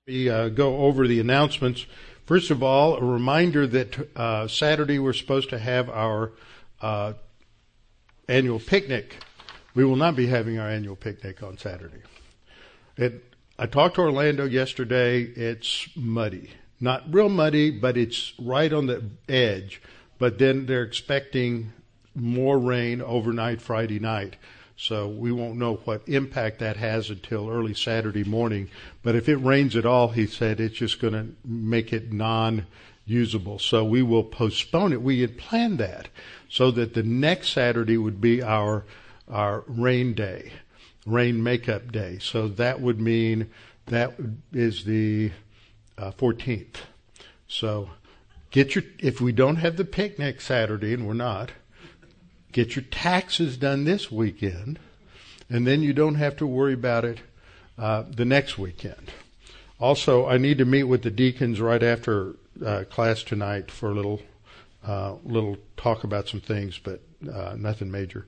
We go over the announcements. First of all, a reminder that Saturday we're supposed to have our annual picnic. We will not be having our annual picnic on Saturday. I talked to Orlando yesterday. It's muddy. Not real muddy, but it's right on the edge. But then they're expecting more rain overnight Friday night. So we won't know what impact that has until early Saturday morning. But if it rains at all, he said, it's just going to make it non-usable. So we will postpone it. We had planned that so that the next Saturday would be our rain day, rain makeup day. So that would mean that is the 14th. So if we don't have the picnic Saturday, and we're not, get your taxes done this weekend, and then you don't have to worry about it the next weekend. Also, I need to meet with the deacons right after class tonight for a little talk about some things, but nothing major.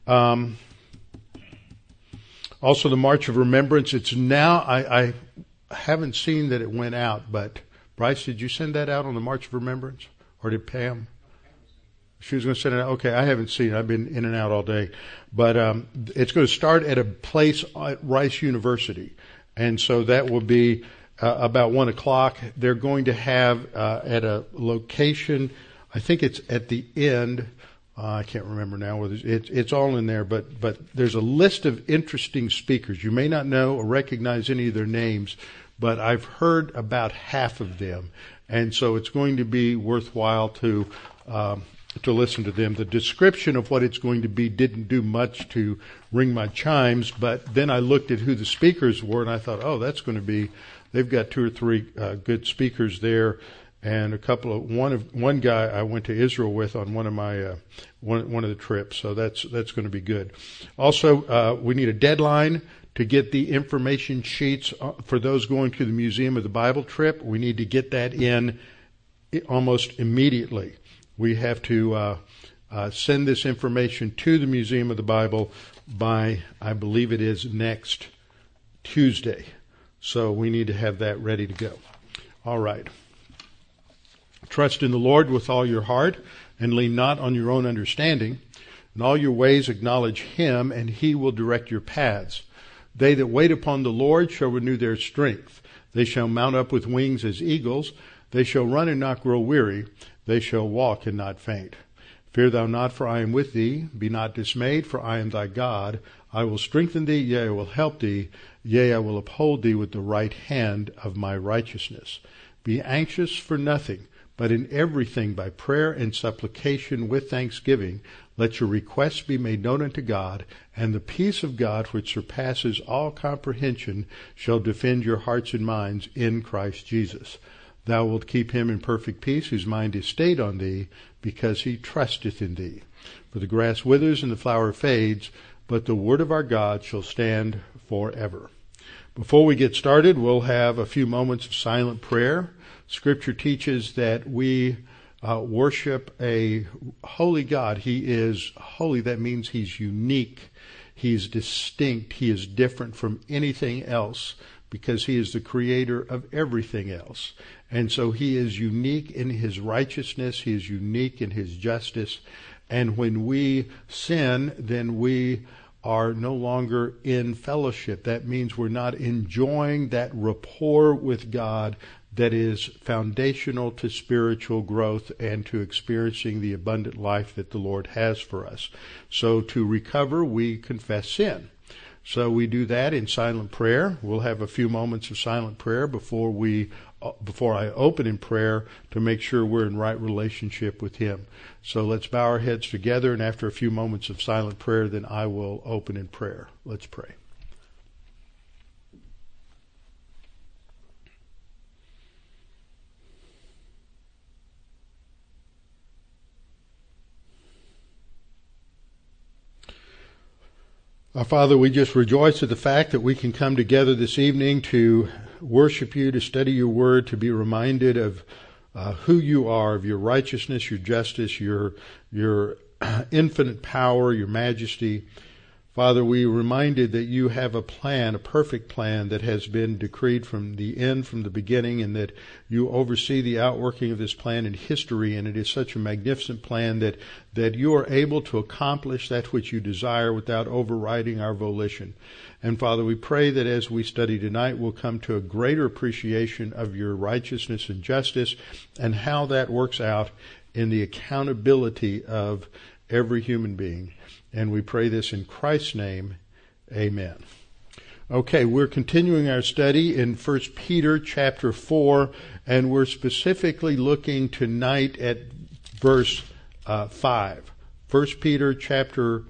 Also, the March of Remembrance. It's now, I haven't seen that it went out, but Bryce, did you send that out on the March of Remembrance? Or did Pam? She was going to send it out. Okay, I haven't seen it. I've been in and out all day. But it's going to start at a place at Rice University. And so that will be about 1 o'clock. They're going to have at a location, I think it's at the end. I can't remember now whether it's all in there, but there's a list of interesting speakers. You may not know or recognize any of their names, but I've heard about half of them. And so it's going to be worthwhile to listen to them. The description of what it's going to be didn't do much to ring my chimes, but then I looked at who the speakers were, and I thought, they've got 2 or 3 good speakers there, and one guy I went to Israel with on one of my one of the trips, so that's going to be good. Also, we need a deadline to get the information sheets for those going to the Museum of the Bible trip. We need to get that in almost immediately. We have to send this information to the Museum of the Bible by, I believe it is next Tuesday. So we need to have that ready to go. All right. Trust in the Lord with all your heart and lean not on your own understanding. In all your ways acknowledge Him, and He will direct your paths. They that wait upon the Lord shall renew their strength. They shall mount up with wings as eagles. They shall run and not grow weary. They shall walk and not faint. Fear thou not, for I am with thee. Be not dismayed, for I am thy God. I will strengthen thee, yea, I will help thee. Yea, I will uphold thee with the right hand of my righteousness. Be anxious for nothing, but in everything by prayer and supplication with thanksgiving, let your requests be made known unto God, and the peace of God, which surpasses all comprehension, shall defend your hearts and minds in Christ Jesus. Thou wilt keep him in perfect peace, whose mind is stayed on thee, because he trusteth in thee. For the grass withers and the flower fades, but the word of our God shall stand forever. Before we get started, we'll have a few moments of silent prayer. Scripture teaches that we worship a holy God. He is holy. That means He's unique. He's distinct. He is different from anything else because He is the creator of everything else. And so He is unique in His righteousness. He is unique in His justice. And when we sin, then we are no longer in fellowship. That means we're not enjoying that rapport with God that is foundational to spiritual growth and to experiencing the abundant life that the Lord has for us. So to recover, we confess sin. So we do that in silent prayer. We'll have a few moments of silent prayer before I open in prayer to make sure we're in right relationship with Him. So let's bow our heads together, and after a few moments of silent prayer, then I will open in prayer. Let's pray. Our Father, we just rejoice at the fact that we can come together this evening to worship You, to study Your Word, to be reminded of who You are, of Your righteousness, Your justice, Your infinite power, Your majesty. Father, we are reminded that you have a plan, a perfect plan that has been decreed from the end, from the beginning, and that you oversee the outworking of this plan in history, and it is such a magnificent plan that you are able to accomplish that which you desire without overriding our volition. And Father, we pray that as we study tonight, we'll come to a greater appreciation of your righteousness and justice and how that works out in the accountability of every human being. And we pray this in Christ's name. Amen. Okay, we're continuing our study in 1 Peter chapter 4, and we're specifically looking tonight at verse 5. 1 Peter chapter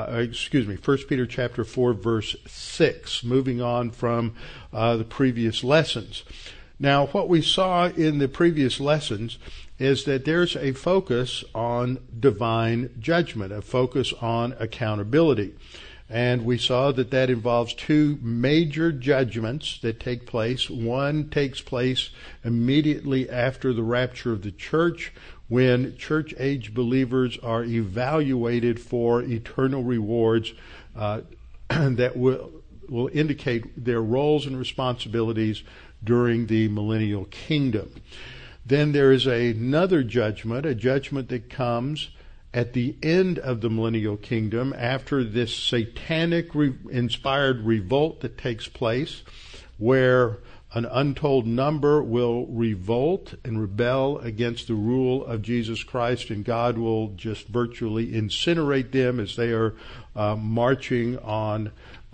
4, verse 6, moving on from the previous lessons. Now, what we saw in the previous lessons is that there's a focus on divine judgment, a focus on accountability. And we saw that that involves two major judgments that take place. One takes place immediately after the rapture of the church, when church-age believers are evaluated for eternal rewards that will indicate their roles and responsibilities during the millennial kingdom. Then there is another judgment, a judgment that comes at the end of the millennial kingdom after this satanic inspired revolt that takes place, where an untold number will revolt and rebel against the rule of Jesus Christ, and God will just virtually incinerate them as they are marching on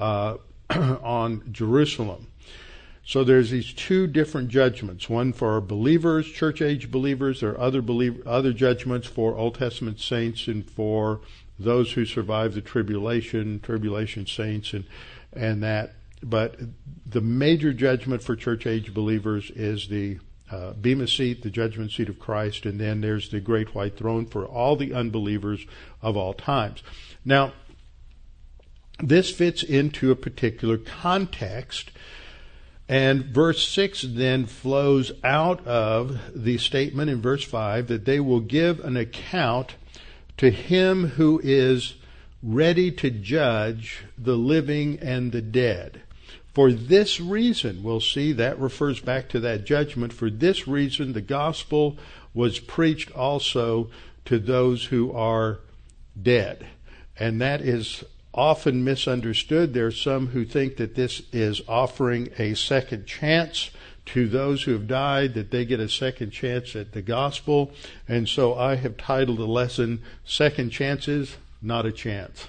Jerusalem. So there's these two different judgments, one for believers, church-age believers. There are other judgments for Old Testament saints and for those who survive the tribulation saints and that. But the major judgment for church-age believers is the Bema seat, the judgment seat of Christ, and then there's the great white throne for all the unbelievers of all times. Now, this fits into a particular context. And verse 6 then flows out of the statement in verse 5 that they will give an account to him who is ready to judge the living and the dead. For this reason, we'll see that refers back to that judgment. For this reason, the gospel was preached also to those who are dead. And that is often misunderstood. There are some who think that this is offering a second chance to those who have died, that they get a second chance at the gospel. And so I have titled the lesson, Second Chances, Not a Chance.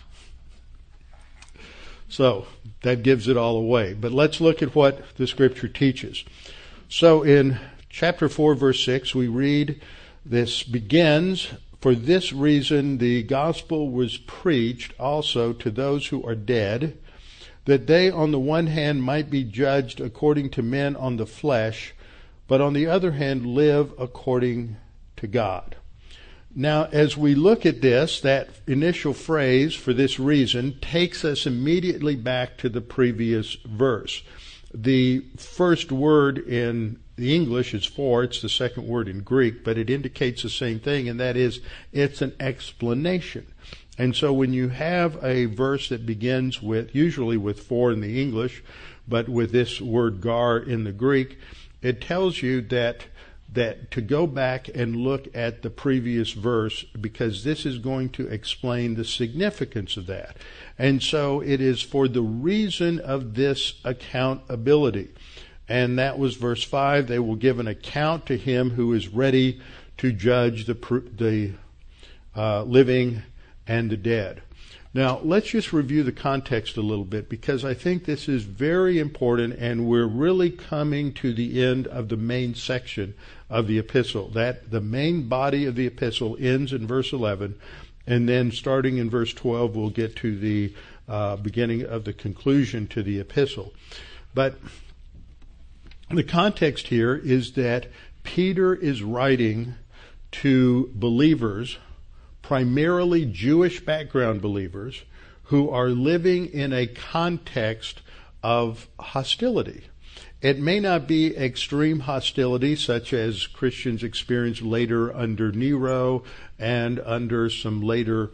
So that gives it all away. But let's look at what the scripture teaches. So in chapter 4, verse 6, we read, this begins, for this reason the gospel was preached also to those who are dead, that they on the one hand might be judged according to men on the flesh, but on the other hand live according to God. Now, as we look at this, that initial phrase, for this reason, takes us immediately back to the previous verse. The first word in the English is for, it's the second word in Greek, but it indicates the same thing, and that is, it's an explanation. And so when you have a verse that begins with, usually with for in the English, but with this word gar in the Greek, it tells you that to go back and look at the previous verse, because this is going to explain the significance of that. And so it is for the reason of this accountability. And that was verse 5. They will give an account to him who is ready to judge the living and the dead. Now, let's just review the context a little bit, because I think this is very important, and we're really coming to the end of the main section of the epistle. That the main body of the epistle ends in verse 11, and then starting in verse 12, we'll get to the beginning of the conclusion to the epistle. But the context here is that Peter is writing to believers, primarily Jewish background believers, who are living in a context of hostility. It may not be extreme hostility such as Christians experienced later under Nero and under some later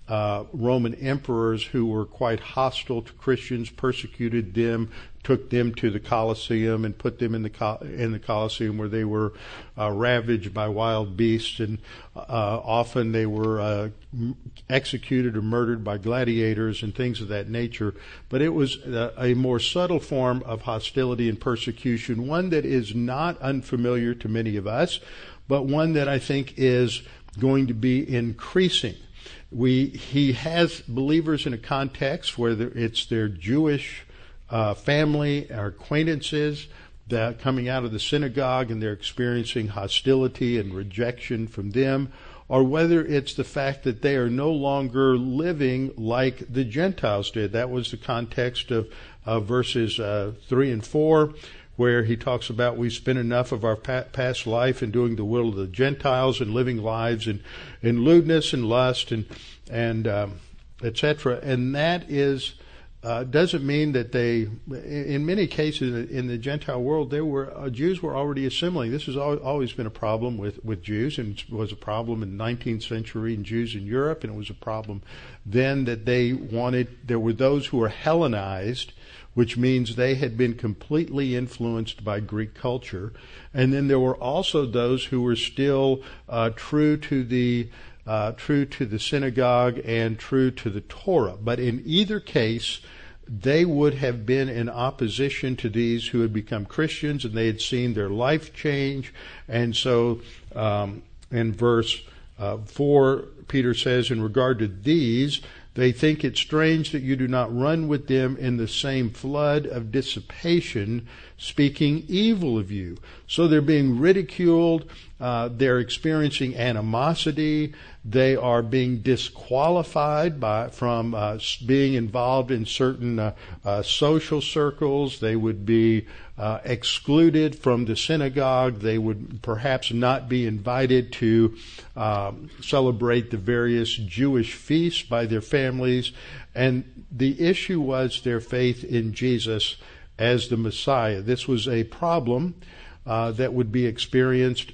Roman emperors who were quite hostile to Christians, persecuted them, took them to the Colosseum and put them in the Colosseum where they were ravaged by wild beasts, and often they were executed or murdered by gladiators and things of that nature. But it was a more subtle form of hostility and persecution, one that is not unfamiliar to many of us, but one that I think is going to be increasing. He has believers in a context where it's their Jewish family or acquaintances that coming out of the synagogue and they're experiencing hostility and rejection from them, or whether it's the fact that they are no longer living like the Gentiles did. That was the context of verses 3 and 4, where he talks about we spent enough of our past life in doing the will of the Gentiles and living lives in lewdness and lust and etc. And that is doesn't mean that they, in many cases in the Gentile world, Jews were already assimilating. This has always been a problem with Jews, and it was a problem in the 19th century in Jews in Europe, and it was a problem then that there were those who were Hellenized, which means they had been completely influenced by Greek culture. And then there were also those who were still true to the synagogue and true to the Torah. But in either case, they would have been in opposition to these who had become Christians, and they had seen their life change. And so in verse 4, Peter says, in regard to these, they think it strange that you do not run with them in the same flood of dissipation, speaking evil of you. So they're being ridiculed. They're experiencing animosity. They are being disqualified from being involved in certain social circles. They would be excluded from the synagogue. They would perhaps not be invited to celebrate the various Jewish feasts by their families. And the issue was their faith in Jesus as the Messiah. This was a problem that would be experienced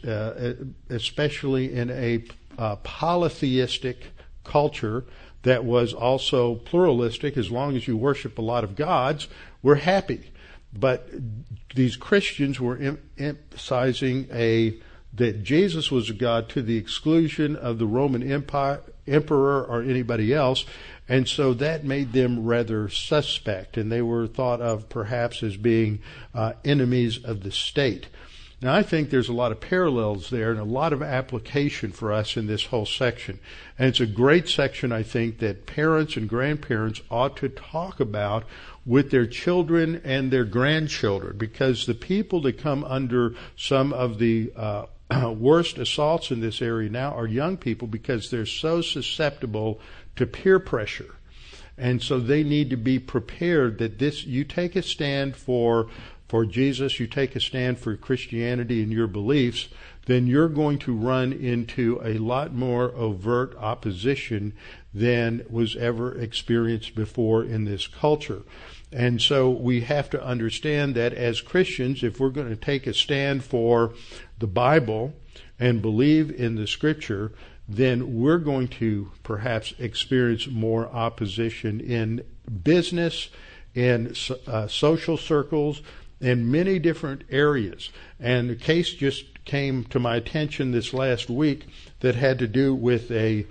especially in a polytheistic culture that was also pluralistic. As long as you worship a lot of gods, we're happy. But these Christians were emphasizing that Jesus was a God to the exclusion of the Roman emperor or anybody else, and so that made them rather suspect, and they were thought of perhaps as being enemies of the state. Now, I think there's a lot of parallels there and a lot of application for us in this whole section. And it's a great section, I think, that parents and grandparents ought to talk about with their children and their grandchildren, because the people that come under some of the worst assaults in this area now are young people, because they're so susceptible to peer pressure. And so they need to be prepared that you take a stand for Jesus, you take a stand for Christianity and your beliefs, then you're going to run into a lot more overt opposition than was ever experienced before in this culture. And so we have to understand that as Christians, if we're going to take a stand for the Bible and believe in the Scripture, then we're going to perhaps experience more opposition in business, in social circles, in many different areas. And the case just came to my attention this last week that had to do with a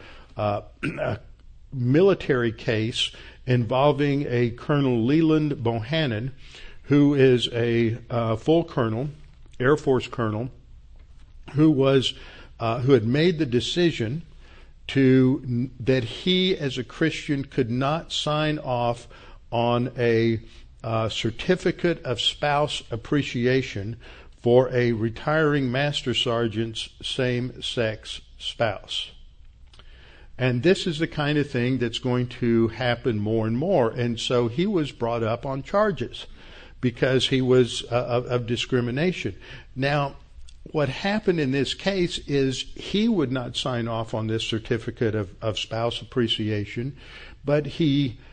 military case involving a Colonel Leland Bohannon, who is a full colonel, Air Force colonel, who had made the decision that he as a Christian could not sign off on a certificate of spouse appreciation for a retiring master sergeant's same-sex spouse. And this is the kind of thing that's going to happen more and more. And so he was brought up on charges because he was of discrimination. Now, what happened in this case is he would not sign off on this certificate of spouse appreciation, but he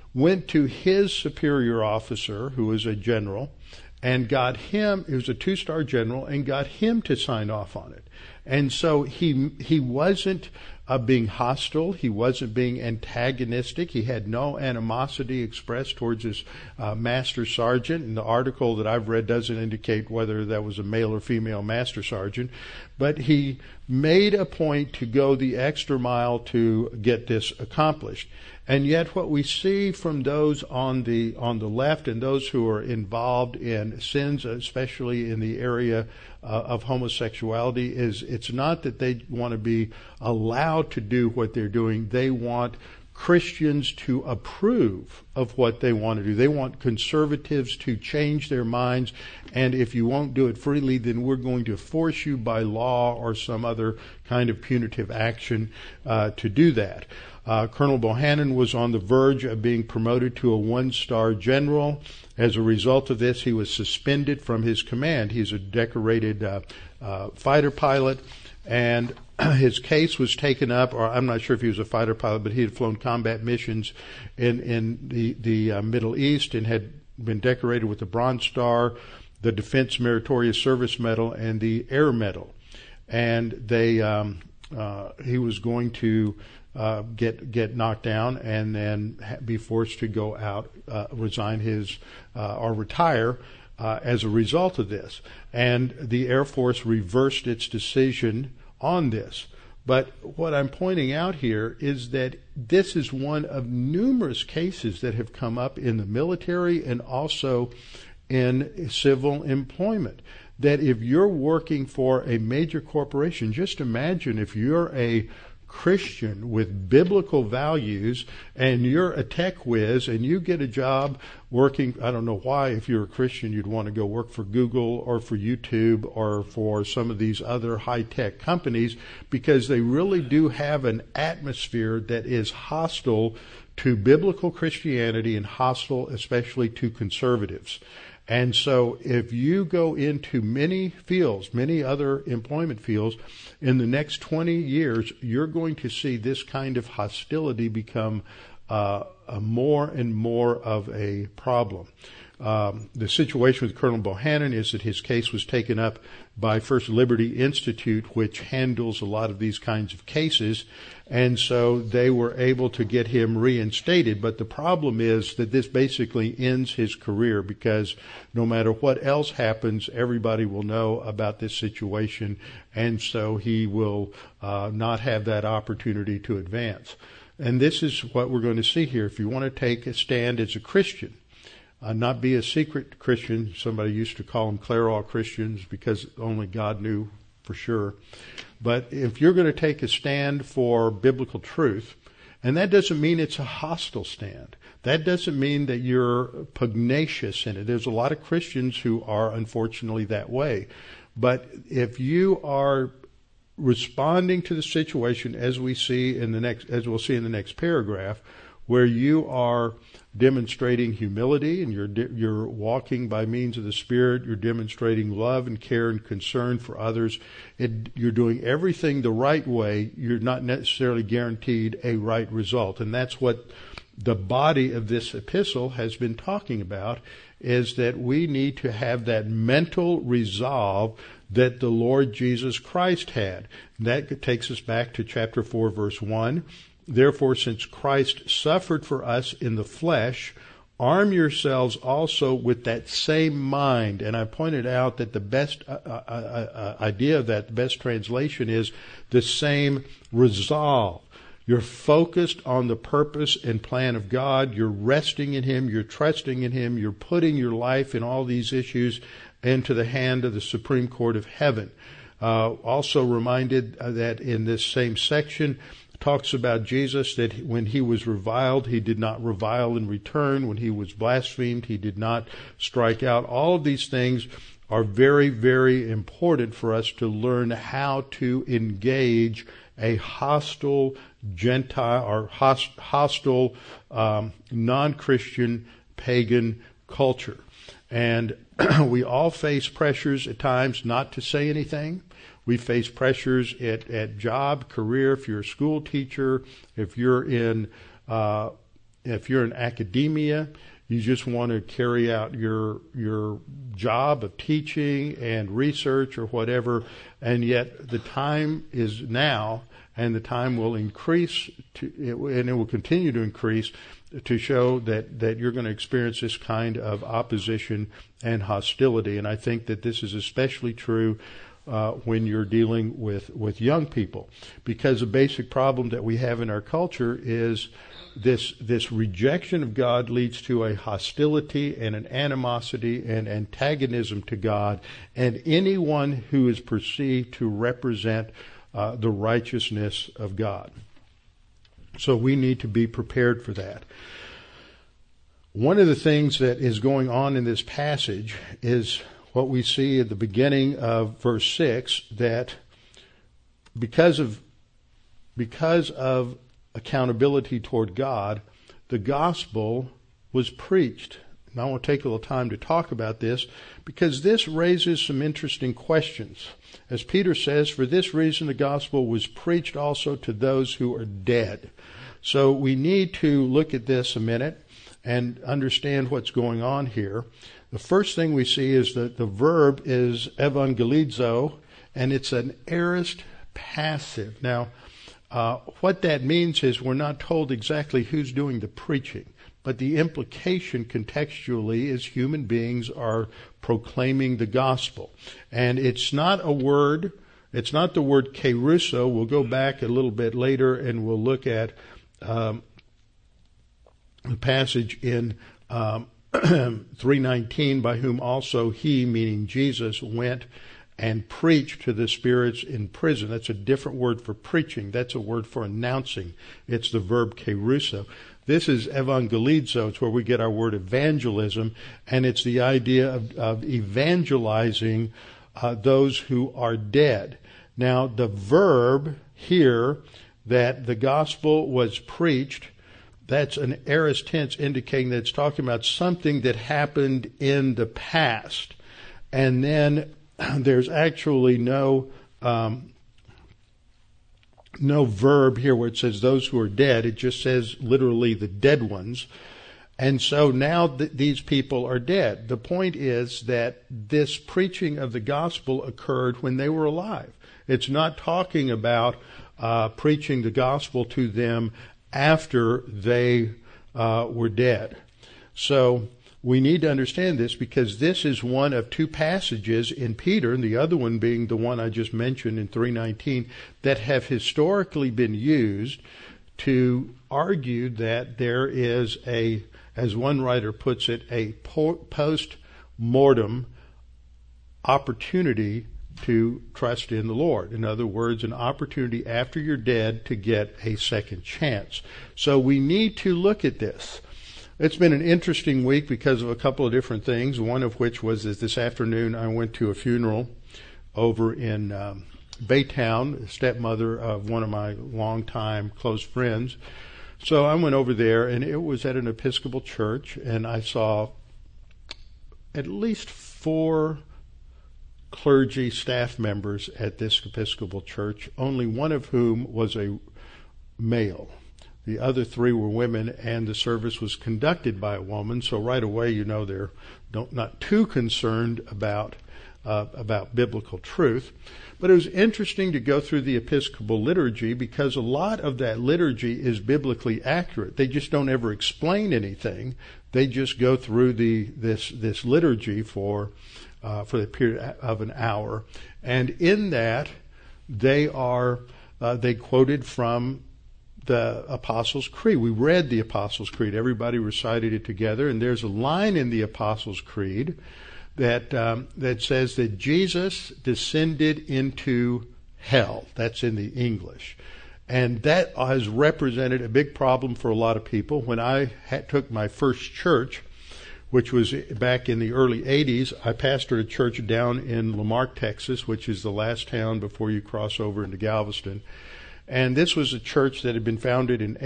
went to his superior officer, who was a general, and got him, it was a 2-star general, and got him to sign off on it. And so he wasn't being hostile. He wasn't being antagonistic. He had no animosity expressed towards his master sergeant. And the article that I've read doesn't indicate whether that was a male or female master sergeant. But he made a point to go the extra mile to get this accomplished. And yet what we see from those on the left and those who are involved in sins, especially in the area of homosexuality, is it's not that they want to be allowed to do what they're doing. They want Christians to approve of what they want to do. They want conservatives to change their minds, and if you won't do it freely, then we're going to force you by law or some other kind of punitive action to do that. Colonel Bohannon was on the verge of being promoted to a 1-star general. As a result of this, he was suspended from his command. He's a decorated fighter pilot, and his case was taken up, or I'm not sure if he was a fighter pilot, but he had flown combat missions in the Middle East and had been decorated with the Bronze Star, the Defense Meritorious Service Medal, and the Air Medal. And he was going to get knocked down and then be forced to go out, resign his or retire as a result of this. And the Air Force reversed its decision on this. But what I'm pointing out here is that this is one of numerous cases that have come up in the military and also in civil employment. That if you're working for a major corporation, just imagine if you're a Christian with biblical values and you're a tech whiz and you get a job working, I don't know why, if you're a Christian, you'd want to go work for Google or for YouTube or for some of these other high-tech companies, because they really do have an atmosphere that is hostile to biblical Christianity and hostile especially to conservatives. And so if you go into many fields, many other employment fields, in the next 20 years, you're going to see this kind of hostility become more and more of a problem. The situation with Colonel Bohannon is that his case was taken up by First Liberty Institute, which handles a lot of these kinds of cases, and so they were able to get him reinstated. But the problem is that this basically ends his career, because no matter what else happens, everybody will know about this situation, and so he will not have that opportunity to advance. And this is what we're going to see here. If you want to take a stand as a Christian, not be a secret Christian. Somebody used to call them Clairol Christians because only God knew for sure. But if you're going to take a stand for biblical truth, and that doesn't mean it's a hostile stand. That doesn't mean that you're pugnacious in it. There's a lot of Christians who are unfortunately that way. But if you are responding to the situation as we'll see in the next paragraph, where you are demonstrating humility and you're walking by means of the Spirit, you're demonstrating love and care and concern for others, you're doing everything the right way, you're not necessarily guaranteed a right result. And that's what the body of this epistle has been talking about, is that we need to have that mental resolve that the Lord Jesus Christ had. And that takes us back to chapter 4, verse 1. Therefore, since Christ suffered for us in the flesh, arm yourselves also with that same mind. And I pointed out that the best idea of that, the best translation is the same resolve. You're focused on the purpose and plan of God. You're resting in Him. You're trusting in Him. You're putting your life in all these issues into the hand of the Supreme Court of Heaven. Also reminded that in this same section, talks about Jesus, that when he was reviled, he did not revile in return. When he was blasphemed, he did not strike out. All of these things are very, very important for us to learn how to engage a hostile Gentile or hostile non-Christian pagan culture. And we all face pressures at times not to say anything. We face pressures at job, career, if you're a school teacher, if you're in if you're in academia, you just want to carry out your job of teaching and research or whatever, and yet the time is now, and the time will increase, and it will continue to increase to show that you're going to experience this kind of opposition and hostility. And I think that this is especially true when you're dealing with young people, because the basic problem that we have in our culture is this rejection of God leads to a hostility and an animosity and antagonism to God and anyone who is perceived to represent the righteousness of God. So we need to be prepared for that. One of the things that is going on in this passage is what we see at the beginning of verse 6, that because of accountability toward God, the gospel was preached. And I want to take a little time to talk about this, because this raises some interesting questions. As Peter says, for this reason the gospel was preached also to those who are dead. So we need to look at this a minute and understand what's going on here. The first thing we see is that the verb is evangelizo, and it's an aorist passive. Now, what that means is we're not told exactly who's doing the preaching, but the implication contextually is human beings are proclaiming the gospel. And it's not a word, it's not the word kerusso. We'll go back a little bit later and we'll look at the passage in 3:19, by whom also he, meaning Jesus, went and preached to the spirits in prison. That's a different word for preaching. That's a word for announcing. It's the verb kerusso. This is evangelizo. It's where we get our word evangelism, and it's the idea of evangelizing those who are dead. Now, the verb here, that the gospel was preached, that's an aorist tense indicating that it's talking about something that happened in the past. And then there's actually no verb here where it says those who are dead. It just says literally the dead ones. And so now these people are dead. The point is that this preaching of the gospel occurred when they were alive. It's not talking about preaching the gospel to them after they were dead. So we need to understand this, because this is one of two passages in Peter, and the other one being the one I just mentioned in 3:19, that have historically been used to argue that there is a, as one writer puts it, a post-mortem opportunity to trust in the Lord. In other words, an opportunity after you're dead to get a second chance. So we need to look at this. It's been an interesting week because of a couple of different things, one of which was that this afternoon I went to a funeral over in Baytown, stepmother of one of my longtime close friends. So I went over there, and it was at an Episcopal church, and I saw at least 4 clergy staff members at this Episcopal church, only one of whom was a male. The other 3 were women, and the service was conducted by a woman. So right away, you know, they're not too concerned about biblical truth. But it was interesting to go through the Episcopal liturgy, because a lot of that liturgy is biblically accurate. They just don't ever explain anything. They just go through this liturgy for the period of an hour, and in that they quoted from the Apostles' Creed. We read the Apostles' Creed. Everybody recited it together, and there's a line in the Apostles' Creed that says that Jesus descended into hell. That's in the English. And that has represented a big problem for a lot of people. When I took my first church, which was back in the early 80s, I pastored a church down in Lamarck, Texas, which is the last town before you cross over into Galveston. And this was a church that had been founded in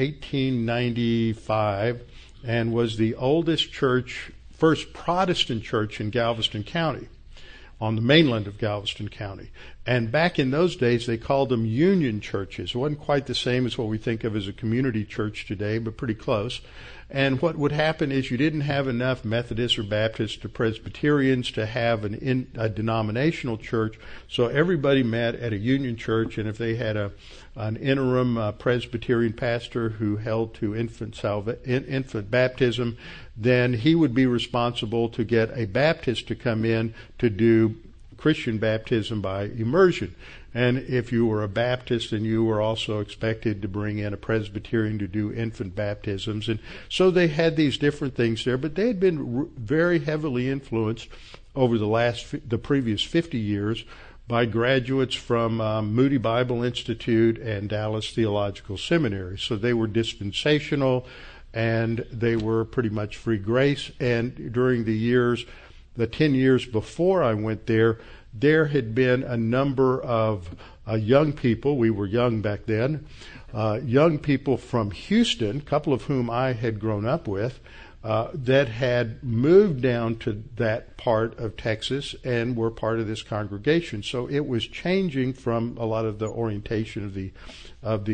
1895 and was the oldest church, first Protestant church in Galveston County, on the mainland of Galveston County. And back in those days, they called them union churches. It wasn't quite the same as what we think of as a community church today, but pretty close. And what would happen is you didn't have enough Methodists or Baptists or Presbyterians to have a denominational church, so everybody met at a union church, and if they had an interim Presbyterian pastor who held to infant baptism, then he would be responsible to get a Baptist to come in to do Christian baptism by immersion. And if you were a Baptist, then you were also expected to bring in a Presbyterian to do infant baptisms. And so they had these different things there, but they had been very heavily influenced over the previous 50 years by graduates from Moody Bible Institute and Dallas Theological Seminary. So they were dispensational, and they were pretty much free grace. And during the 10 years before I went there, there had been a number of young people, we were young back then, young people from Houston, a couple of whom I had grown up with, that had moved down to that part of Texas and were part of this congregation. So it was changing from a lot of the orientation of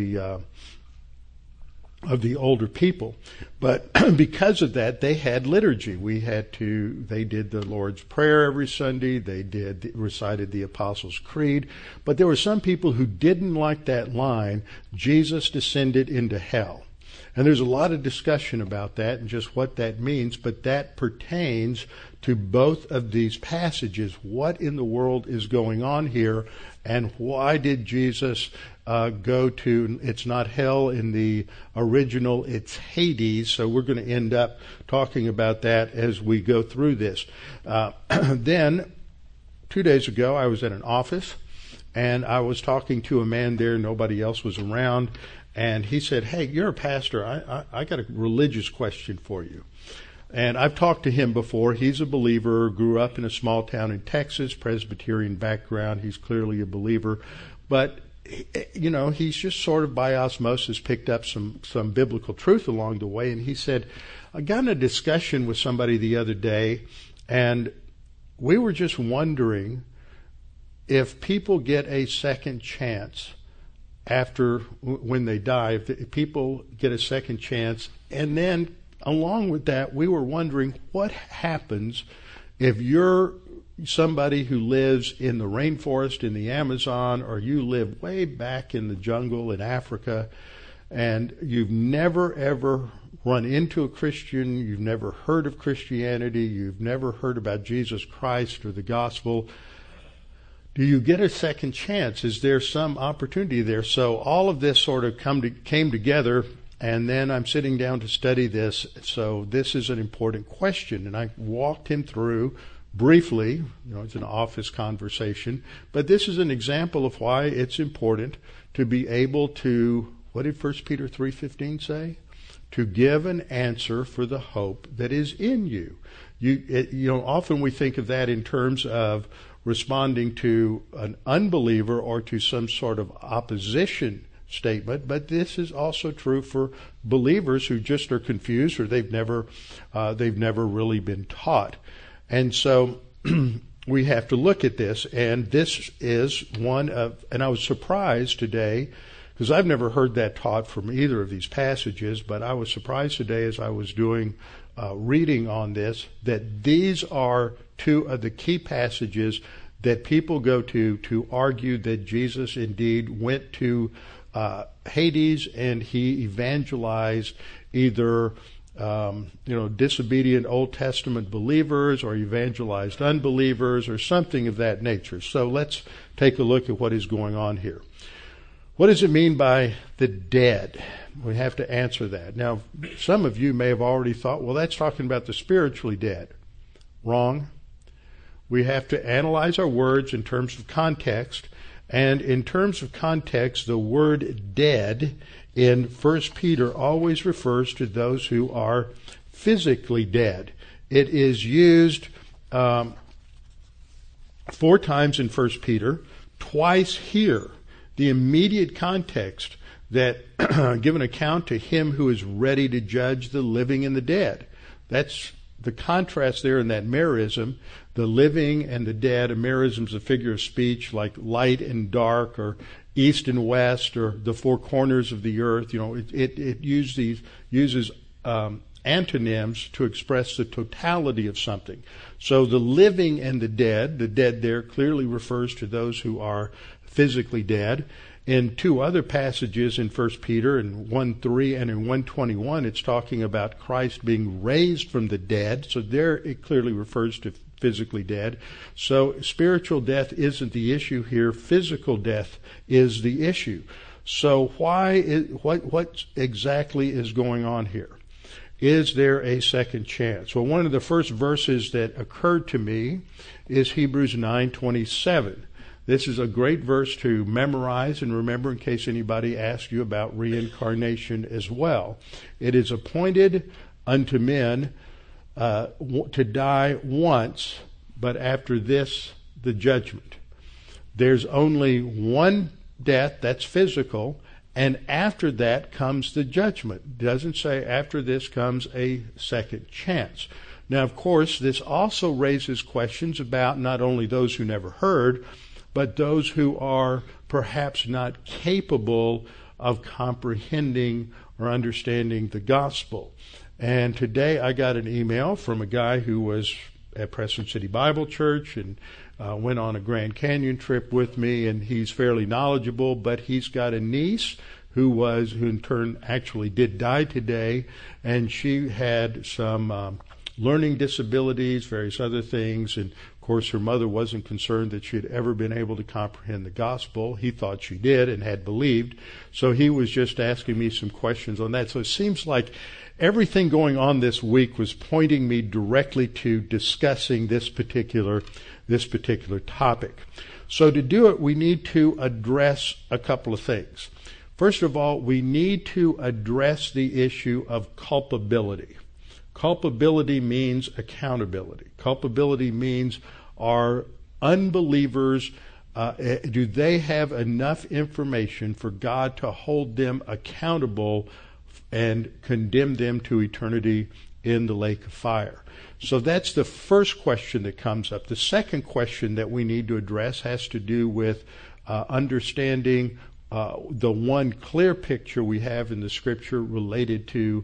the older people. But because of that, they had liturgy. They did the Lord's Prayer every Sunday. They recited the Apostles' Creed. But there were some people who didn't like that line, Jesus descended into hell. And there's a lot of discussion about that and just what that means, but that pertains to both of these passages. What in the world is going on here, and why did Jesus go to, it's not hell in the original, it's Hades. So we're going to end up talking about that as we go through this. Then, 2 days ago, I was at an office, and I was talking to a man there. Nobody else was around. And he said, hey, you're a pastor. I got a religious question for you. And I've talked to him before. He's a believer, grew up in a small town in Texas, Presbyterian background. He's clearly a believer. But, you know, he's just sort of by osmosis picked up some biblical truth along the way. And he said, I got in a discussion with somebody the other day, and we were just wondering if people get a second chance when they die, if people get a second chance. And then along with that, we were wondering what happens if you're somebody who lives in the rainforest in the Amazon, or you live way back in the jungle in Africa, and you've never ever run into a Christian, you've never heard of Christianity, you've never heard about Jesus Christ or the gospel. Do you get a second chance? Is there some opportunity there? So all of this sort of came together, and then I'm sitting down to study this. So this is an important question, and I walked him through briefly. You know, it's an office conversation, but this is an example of why it's important to be able to, what did 1 Peter 3:15 say? To give an answer for the hope that is in you. Often we think of that in terms of responding to an unbeliever or to some sort of opposition statement, but this is also true for believers who just are confused, or they've never really been taught. And so we have to look at this, and this is and I was surprised today, because I've never heard that taught from either of these passages, but I was surprised today as I was doing reading on this, that these are two of the key passages that people go to argue that Jesus indeed went to Hades and he evangelized either disobedient Old Testament believers or evangelized unbelievers or something of that nature. So let's take a look at what is going on here. What does it mean by the dead? We have to answer that. Now, some of you may have already thought, well, that's talking about the spiritually dead. Wrong. We have to analyze our words in terms of context. And in terms of context, the word dead in 1 Peter always refers to those who are physically dead. It is used 4 times in 1 Peter, twice here. The immediate context that give an account to him who is ready to judge the living and the dead. That's the contrast there in that merism. The living and the dead. A merism is a figure of speech like light and dark, or east and west, or the four corners of the earth. It uses antonyms to express the totality of something. So the living and the dead there clearly refers to those who are physically dead. In two other passages in 1 Peter, in 1:3 and in 1:21, it's talking about Christ being raised from the dead. So there it clearly refers to physically dead. So spiritual death isn't the issue here. Physical death is the issue. So what exactly is going on here? Is there a second chance? Well, one of the first verses that occurred to me is Hebrews 9:27. This is a great verse to memorize and remember in case anybody asks you about reincarnation as well. It is appointed unto men to die once, but after this, the judgment. There's only one death, that's physical, and after that comes the judgment. It doesn't say after this comes a second chance. Now, of course, this also raises questions about not only those who never heard, but those who are perhaps not capable of comprehending or understanding the gospel. And today I got an email from a guy who was at Preston City Bible Church and went on a Grand Canyon trip with me, and he's fairly knowledgeable, but he's got a niece who in turn actually did die today, and she had some learning disabilities, various other things, and of course her mother wasn't concerned that she had ever been able to comprehend the gospel. He thought she did and had believed, so he was just asking me some questions on that. So it seems like everything going on this week was pointing me directly to discussing this particular topic. So to do it, we need to address a couple of things. First of all, we need to address the issue of culpability. Culpability means accountability. Culpability means are unbelievers, do they have enough information for God to hold them accountable and condemn them to eternity in the lake of fire? So that's the first question that comes up. The second question that we need to address has to do with understanding the one clear picture we have in the Scripture related to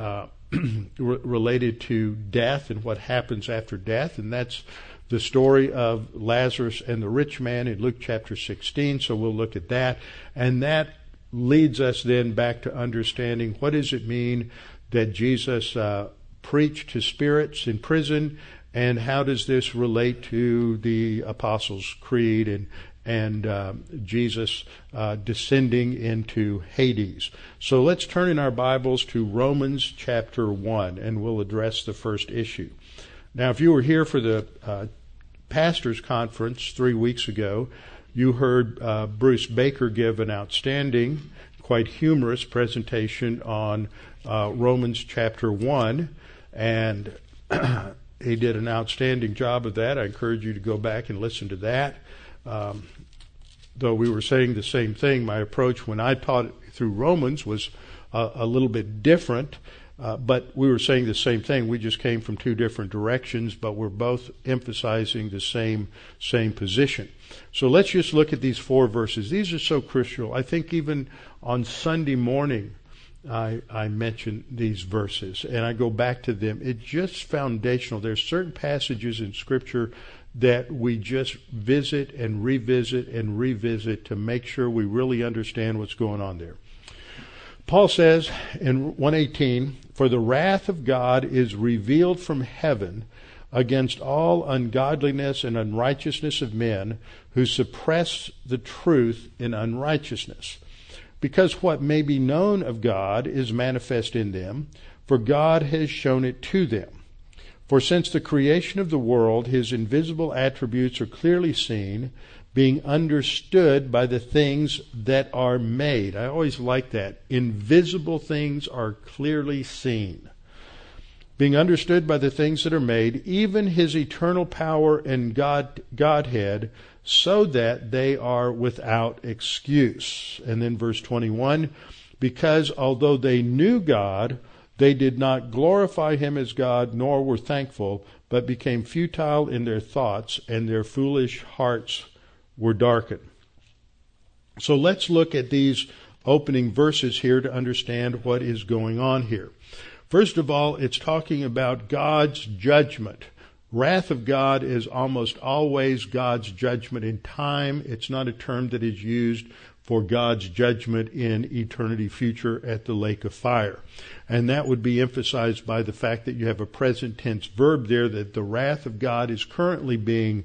death and what happens after death, and that's the story of Lazarus and the rich man in Luke chapter 16. So we'll look at that, and that leads us then back to understanding what does it mean that Jesus preached to spirits in prison, and how does this relate to the Apostles' Creed and Jesus descending into Hades. So let's turn in our Bibles to Romans chapter 1, and we'll address the first issue. Now, if you were here for the pastors' conference 3 weeks ago, you heard Bruce Baker give an outstanding, quite humorous presentation on Romans chapter 1, and he did an outstanding job of that. I encourage you to go back and listen to that. Though we were saying the same thing, my approach when I taught it through Romans was a little bit different, but we were saying the same thing. We just came from two different directions, but we're both emphasizing the same position. So let's just look at these 4 verses. These are so crucial. I think even on Sunday morning, I mention these verses, and I go back to them. It's just foundational. There's certain passages in Scripture that we just visit and revisit to make sure we really understand what's going on there. Paul says in 1:18, "For the wrath of God is revealed from heaven against all ungodliness and unrighteousness of men who suppress the truth in unrighteousness. Because what may be known of God is manifest in them, for God has shown it to them. For since the creation of the world, his invisible attributes are clearly seen, being understood by the things that are made." I always like that. Invisible things are clearly seen. "Being understood by the things that are made, even his eternal power and Godhead, so that they are without excuse." And then verse 21, "Because although they knew God, they did not glorify him as God, nor were thankful, but became futile in their thoughts, and their foolish hearts were darkened." So let's look at these opening verses here to understand what is going on here. First of all, it's talking about God's judgment. Wrath of God is almost always God's judgment in time. It's not a term that is used for God's judgment in eternity future at the lake of fire. And that would be emphasized by the fact that you have a present tense verb there, that the wrath of God is currently being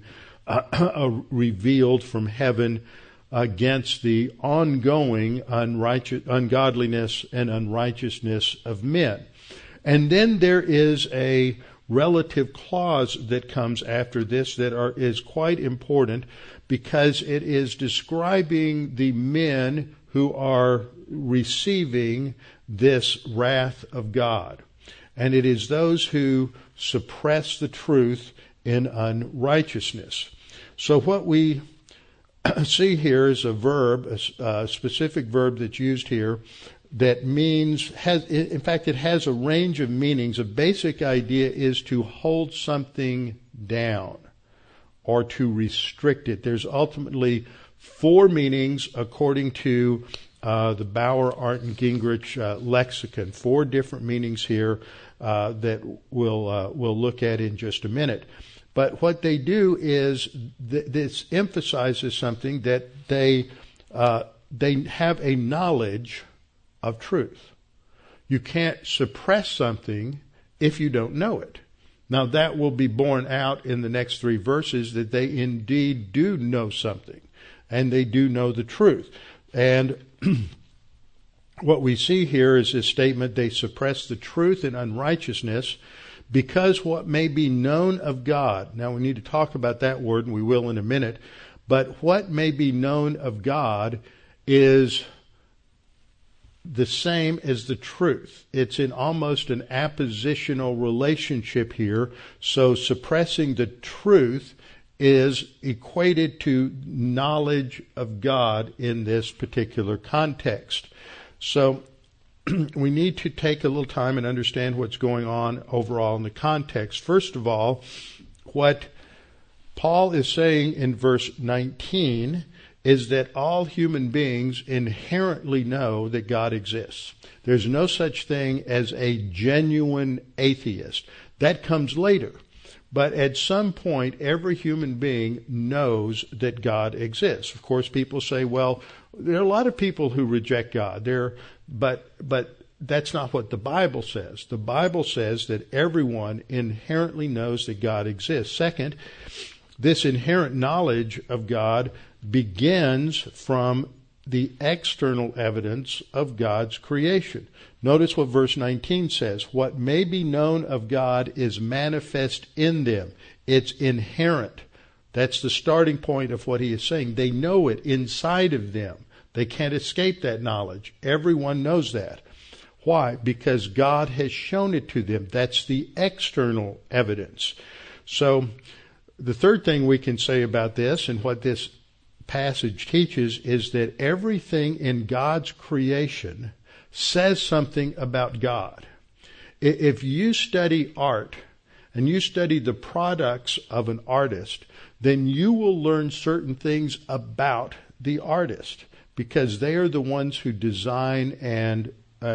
revealed from heaven against the ongoing ungodliness and unrighteousness of men. And then there is a relative clause that comes after this that is quite important, because it is describing the men who are receiving this wrath of God. And it is those who suppress the truth in unrighteousness. So what we see here is a verb, a specific verb that's used here, that means, in fact, it has a range of meanings. A basic idea is to hold something down or to restrict it. There's ultimately 4 meanings according to the Bauer, Arndt, Gingrich lexicon. 4 different meanings here that we'll look at in just a minute. But what they do is this emphasizes something, that they have a knowledge of truth. You can't suppress something if you don't know it. Now that will be borne out in the next 3 verses, that they indeed do know something, and they do know the truth. And what we see here is this statement: they suppress the truth in unrighteousness, because what may be known of God. Now we need to talk about that word, and we will in a minute. But what may be known of God is the same as the truth. It's in almost an appositional relationship here. So suppressing the truth is equated to knowledge of God in this particular context. So we need to take a little time and understand what's going on overall in the context. First of all, what Paul is saying in verse 19 is that all human beings inherently know that God exists. There's no such thing as a genuine atheist. That comes later. But at some point, every human being knows that God exists. Of course, people say, well, there are a lot of people who reject God. But that's not what the Bible says. The Bible says that everyone inherently knows that God exists. Second, this inherent knowledge of God begins from the external evidence of God's creation. Notice what verse 19 says. What may be known of God is manifest in them. It's inherent. That's the starting point of what he is saying. They know it inside of them. They can't escape that knowledge. Everyone knows that. Why? Because God has shown it to them. That's the external evidence. So the third thing we can say about this, and what this passage teaches, is that everything in God's creation says something about God. If you study art and you study the products of an artist, then you will learn certain things about the artist, because they are the ones who design and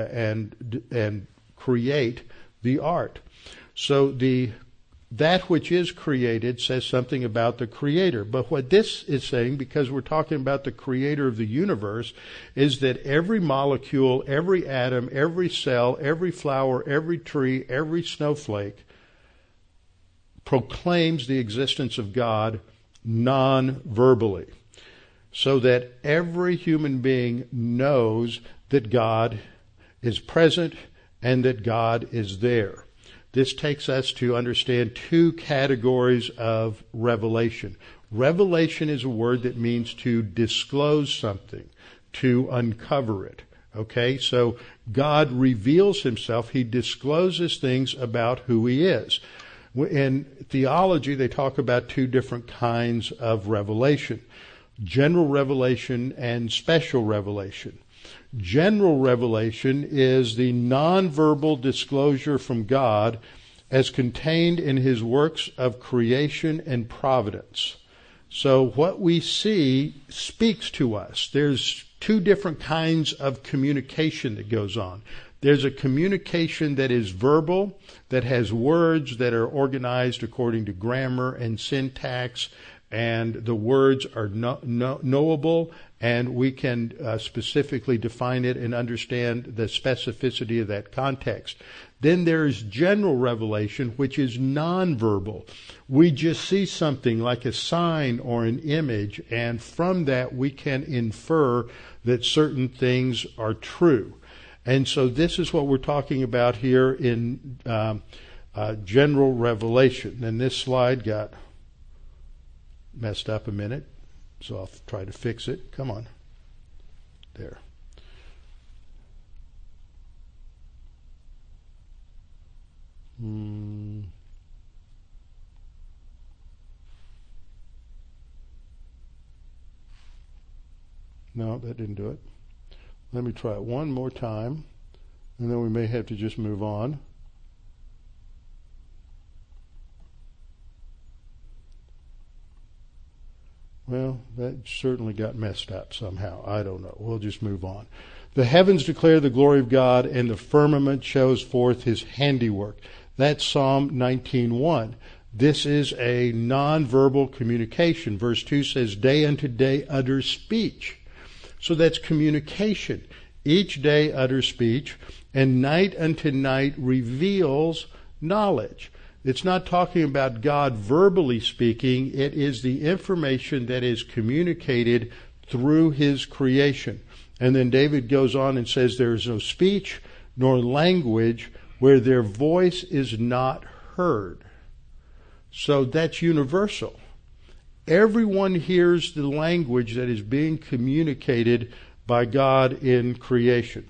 create the art. So that which is created says something about the Creator. But what this is saying, because we're talking about the Creator of the universe, is that every molecule, every atom, every cell, every flower, every tree, every snowflake proclaims the existence of God non-verbally. So that every human being knows that God is present and that God is there. This takes us to understand 2 categories of revelation. Revelation is a word that means to disclose something, to uncover it. Okay, so God reveals himself. He discloses things about who he is. In theology, they talk about 2 different kinds of revelation: general revelation and special revelation. General revelation is the nonverbal disclosure from God as contained in his works of creation and providence. So what we see speaks to us. There's 2 different kinds of communication that goes on. There's a communication that is verbal, that has words that are organized according to grammar and syntax, and the words are knowable, and we can specifically define it and understand the specificity of that context. Then there's general revelation, which is nonverbal. We just see something like a sign or an image, and from that we can infer that certain things are true. And so this is what we're talking about here in general revelation. And this slide got messed up a minute, so I'll try to fix it. Come on. There. No, that didn't do it. Let me try it one more time, and then we may have to just move on. Well, that certainly got messed up somehow. I don't know. We'll just move on. The heavens declare the glory of God, and the firmament shows forth his handiwork. That's Psalm 19:1. This is a nonverbal communication. Verse 2 says, day unto day utters speech. So that's communication. Each day utters speech, and night unto night reveals knowledge. It's not talking about God verbally speaking. It is the information that is communicated through his creation. And then David goes on and says, there is no speech nor language where their voice is not heard. So that's universal. Everyone hears the language that is being communicated by God in creation.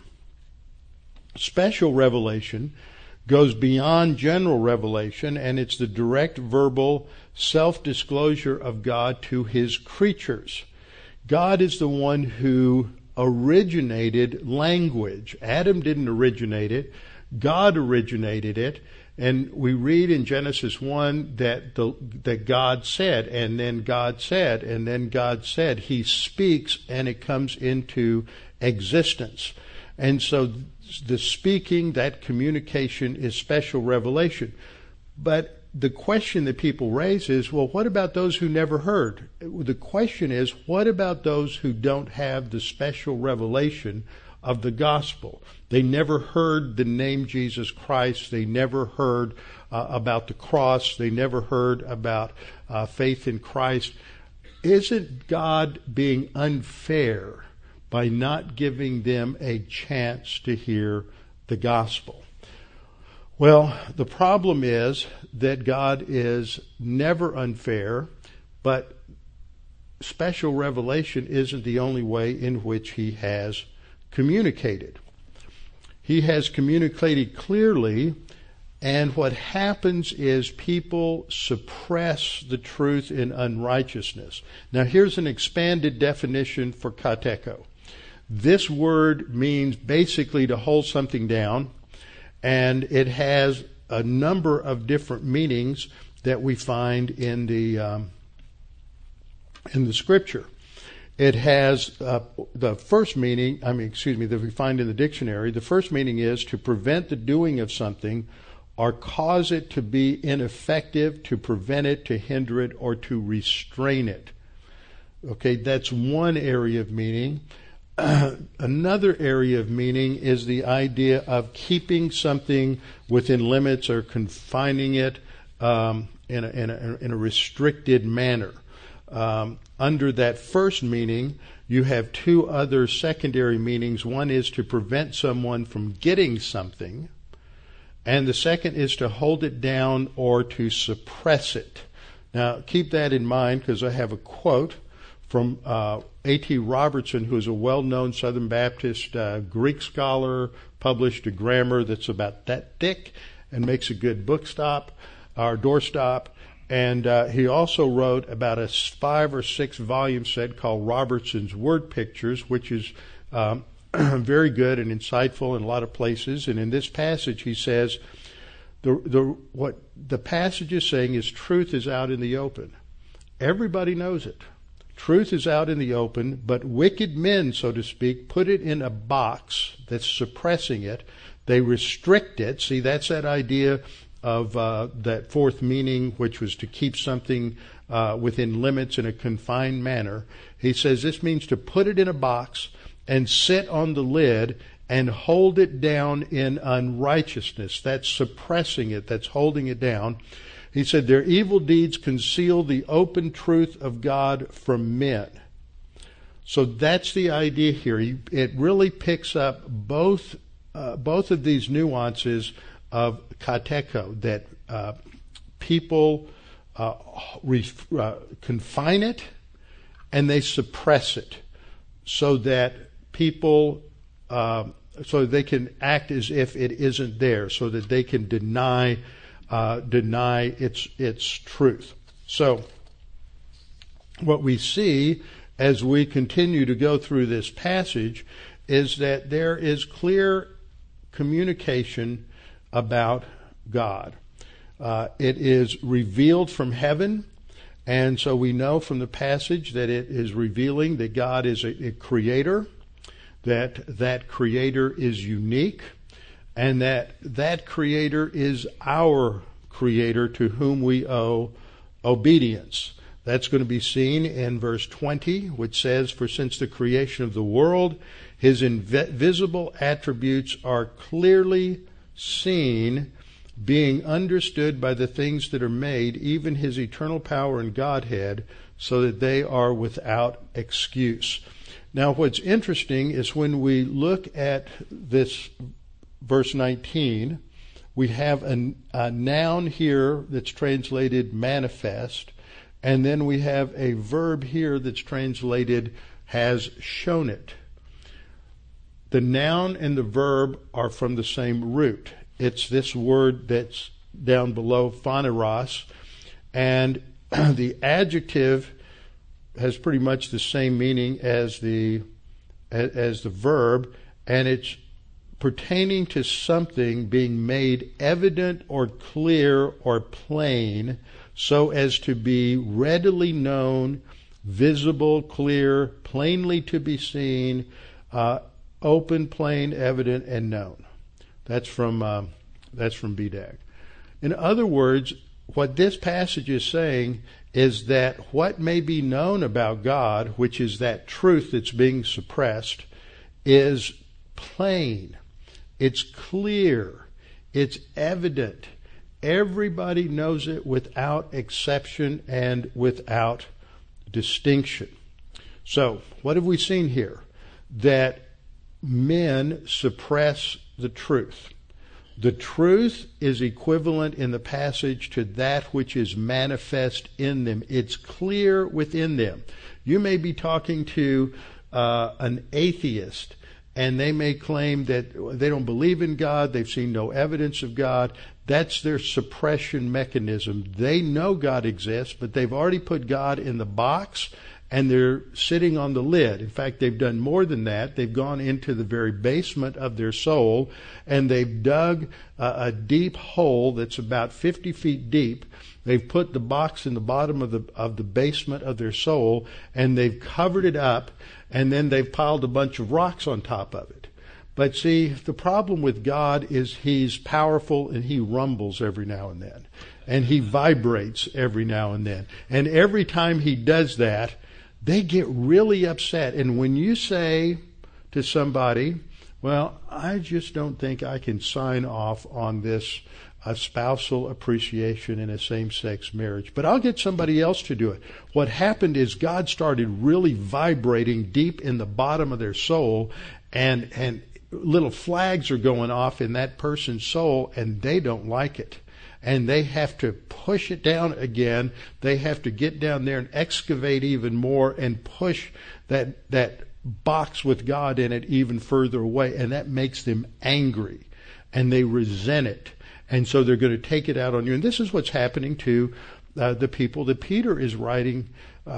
Special revelation goes beyond general revelation, and it's the direct verbal self-disclosure of God to his creatures. God is the one who originated language. Adam didn't originate it. God originated it. And we read in Genesis 1 that God said, and then God said, and then God said. He speaks, and it comes into existence. And so the speaking, that communication, is special revelation. But the question that people raise is, well, what about those who never heard? The question is, what about those who don't have the special revelation of the gospel? They never heard the name Jesus Christ. They never heard about the cross. They never heard about faith in Christ. Isn't God being unfair by not giving them a chance to hear the gospel? Well, the problem is that God is never unfair, but special revelation isn't the only way in which he has communicated. He has communicated clearly, and what happens is people suppress the truth in unrighteousness. Now, here's an expanded definition for kateko. This word means basically to hold something down, and it has a number of different meanings that we find in the Scripture. It has the first meaning, that we find in the dictionary. The first meaning is to prevent the doing of something or cause it to be ineffective, to prevent it, to hinder it, or to restrain it. Okay, that's one area of meaning. Another area of meaning is the idea of keeping something within limits or confining it in a restricted manner. Under that first meaning, you have two other secondary meanings. One is to prevent someone from getting something, and the second is to hold it down or to suppress it. Now, keep that in mind, because I have a quote from A.T. Robertson, who is a well-known Southern Baptist Greek scholar, published a grammar that's about that thick and makes a good bookstop or doorstop. And he also wrote about a 5 or 6 volume set called Robertson's Word Pictures, which is very good and insightful in a lot of places. And in this passage, he says, what the passage is saying is truth is out in the open. Everybody knows it. Truth is out in the open, but wicked men, so to speak, put it in a box that's suppressing it They restrict it. See, that's that idea of that fourth meaning, which was to keep something within limits in a confined manner. He says this means to put it in a box and sit on the lid and hold it down in unrighteousness. That's suppressing it. That's holding it down. He said their evil deeds conceal the open truth of God from men. So that's the idea here. It really picks up both of these nuances of kateko, that people confine it and they suppress it, so that people, so they can act as if it isn't there, so that they can deny its truth. So what we see as we continue to go through this passage is that there is clear communication about God. It is revealed from heaven, and so we know from the passage that it is revealing that God is a creator, that creator is unique, and that creator is our creator to whom we owe obedience. That's going to be seen in verse 20, which says, "For since the creation of the world, his invisible attributes are clearly seen, being understood by the things that are made, even his eternal power and Godhead, so that they are without excuse." Now, what's interesting is when we look at this verse 19, we have a noun here that's translated manifest, and then we have a verb here that's translated has shown it. The noun and the verb are from the same root. It's this word that's down below, phaneros, and the adjective has pretty much the same meaning as the verb, and it's pertaining to something being made evident or clear or plain, so as to be readily known, visible, clear, plainly to be seen, open, plain, evident, and known. That's from BDAG. In other words, what this passage is saying is that what may be known about God, which is that truth that's being suppressed, is plain. It's clear. It's evident. Everybody knows it without exception and without distinction. So, what have we seen here? That men suppress the truth. The truth is equivalent in the passage to that which is manifest in them. It's clear within them. You may be talking to an atheist, and they may claim that they don't believe in God, they've seen no evidence of God. That's their suppression mechanism. They know God exists, but they've already put God in the box, and they're sitting on the lid. In fact, they've done more than that. They've gone into the very basement of their soul, and they've dug a deep hole that's about 50 feet deep. They've put the box in the bottom of the basement of their soul, and they've covered it up, and then they've piled a bunch of rocks on top of it. But see, the problem with God is he's powerful, and he rumbles every now and then, and he vibrates every now and then. And every time he does that, they get really upset. And when you say to somebody, well, I just don't think I can sign off on this spousal appreciation in a same-sex marriage, but I'll get somebody else to do it. What happened is God started really vibrating deep in the bottom of their soul, and little flags are going off in that person's soul, and they don't like it. And they have to push it down again. They have to get down there and excavate even more and push that box with God in it even further away. And that makes them angry, and they resent it. And so they're going to take it out on you. And this is what's happening to the people that Peter is writing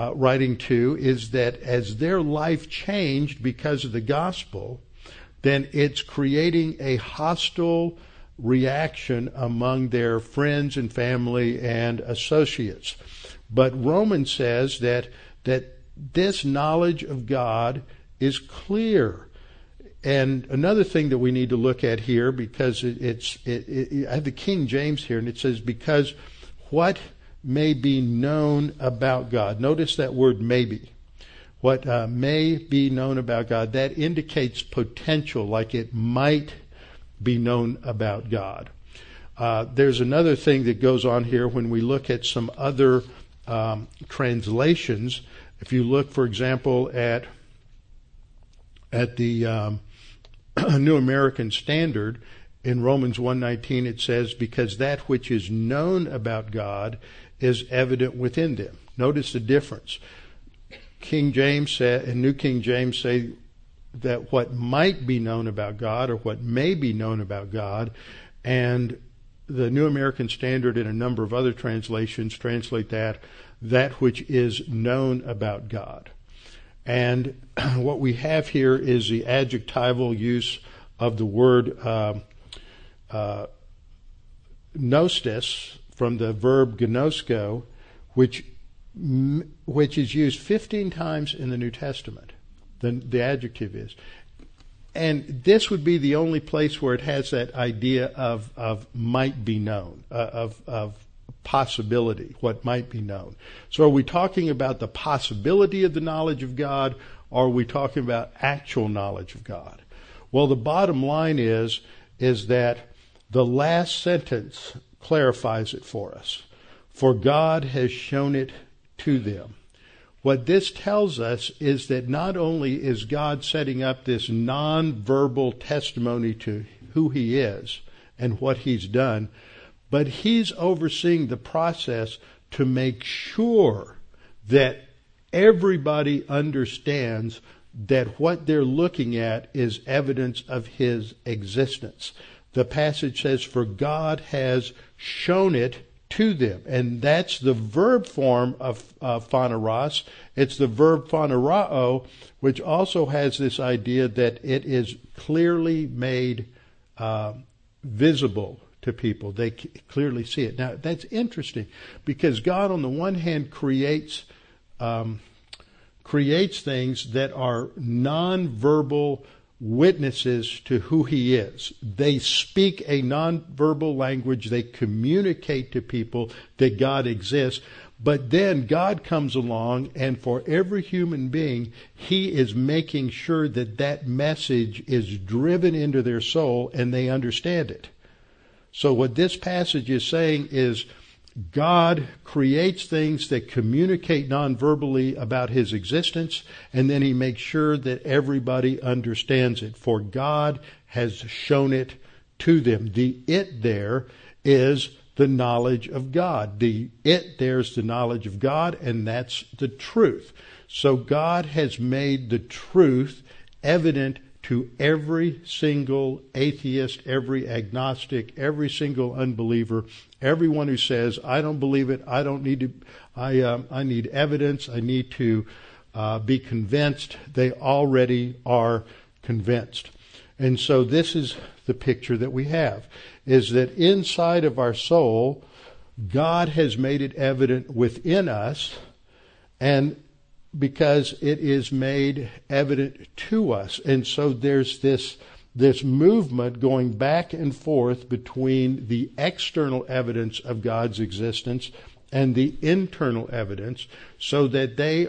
to, is that as their life changed because of the gospel, then it's creating a hostile reaction among their friends and family and associates. But Romans says that this knowledge of God is clear. And another thing that we need to look at here, because I have the King James here, and it says, because what may be known about God. Notice that word maybe. What may be known about God, that indicates potential, like it might be known about God. There's another thing that goes on here when we look at some other translations. If you look, for example, at the New American Standard, in Romans 1:19 it says, because that which is known about God is evident within them. Notice the difference. King James said, and New King James say that what might be known about God, or what may be known about God, and the New American Standard and a number of other translations translate that which is known about God. And what we have here is the adjectival use of the word gnostis, from the verb gnosko, which is used 15 times in the New Testament. The adjective is. And this would be the only place where it has that idea of might be known, of possibility, what might be known. So are we talking about the possibility of the knowledge of God, or are we talking about actual knowledge of God? Well, the bottom line is that the last sentence clarifies it for us. For God has shown it to them. What this tells us is that not only is God setting up this non-verbal testimony to who He is and what He's done, but He's overseeing the process to make sure that everybody understands that what they're looking at is evidence of His existence. The passage says, for God has shown it to them. And that's the verb form of phaneros. It's the verb phanerao, which also has this idea that it is clearly made visible to people. They clearly see it. Now, that's interesting, because God, on the one hand, creates things that are nonverbal witnesses to who He is. They speak a nonverbal language. They communicate to people that God exists. But then God comes along, and for every human being, He is making sure that that message is driven into their soul and they understand it. So what this passage is saying is, God creates things that communicate non-verbally about His existence, and then He makes sure that everybody understands it. For God has shown it to them. The it there is the knowledge of God. The it there's the knowledge of God, and that's the truth. So God has made the truth evident to every single atheist, every agnostic, every single unbeliever, everyone who says, I don't believe it, I don't need to, I need evidence, I need to be convinced. They already are convinced. And so this is the picture that we have, is that inside of our soul, God has made it evident within us, and because it is made evident to us. And so there's this movement going back and forth between the external evidence of God's existence and the internal evidence, so that they're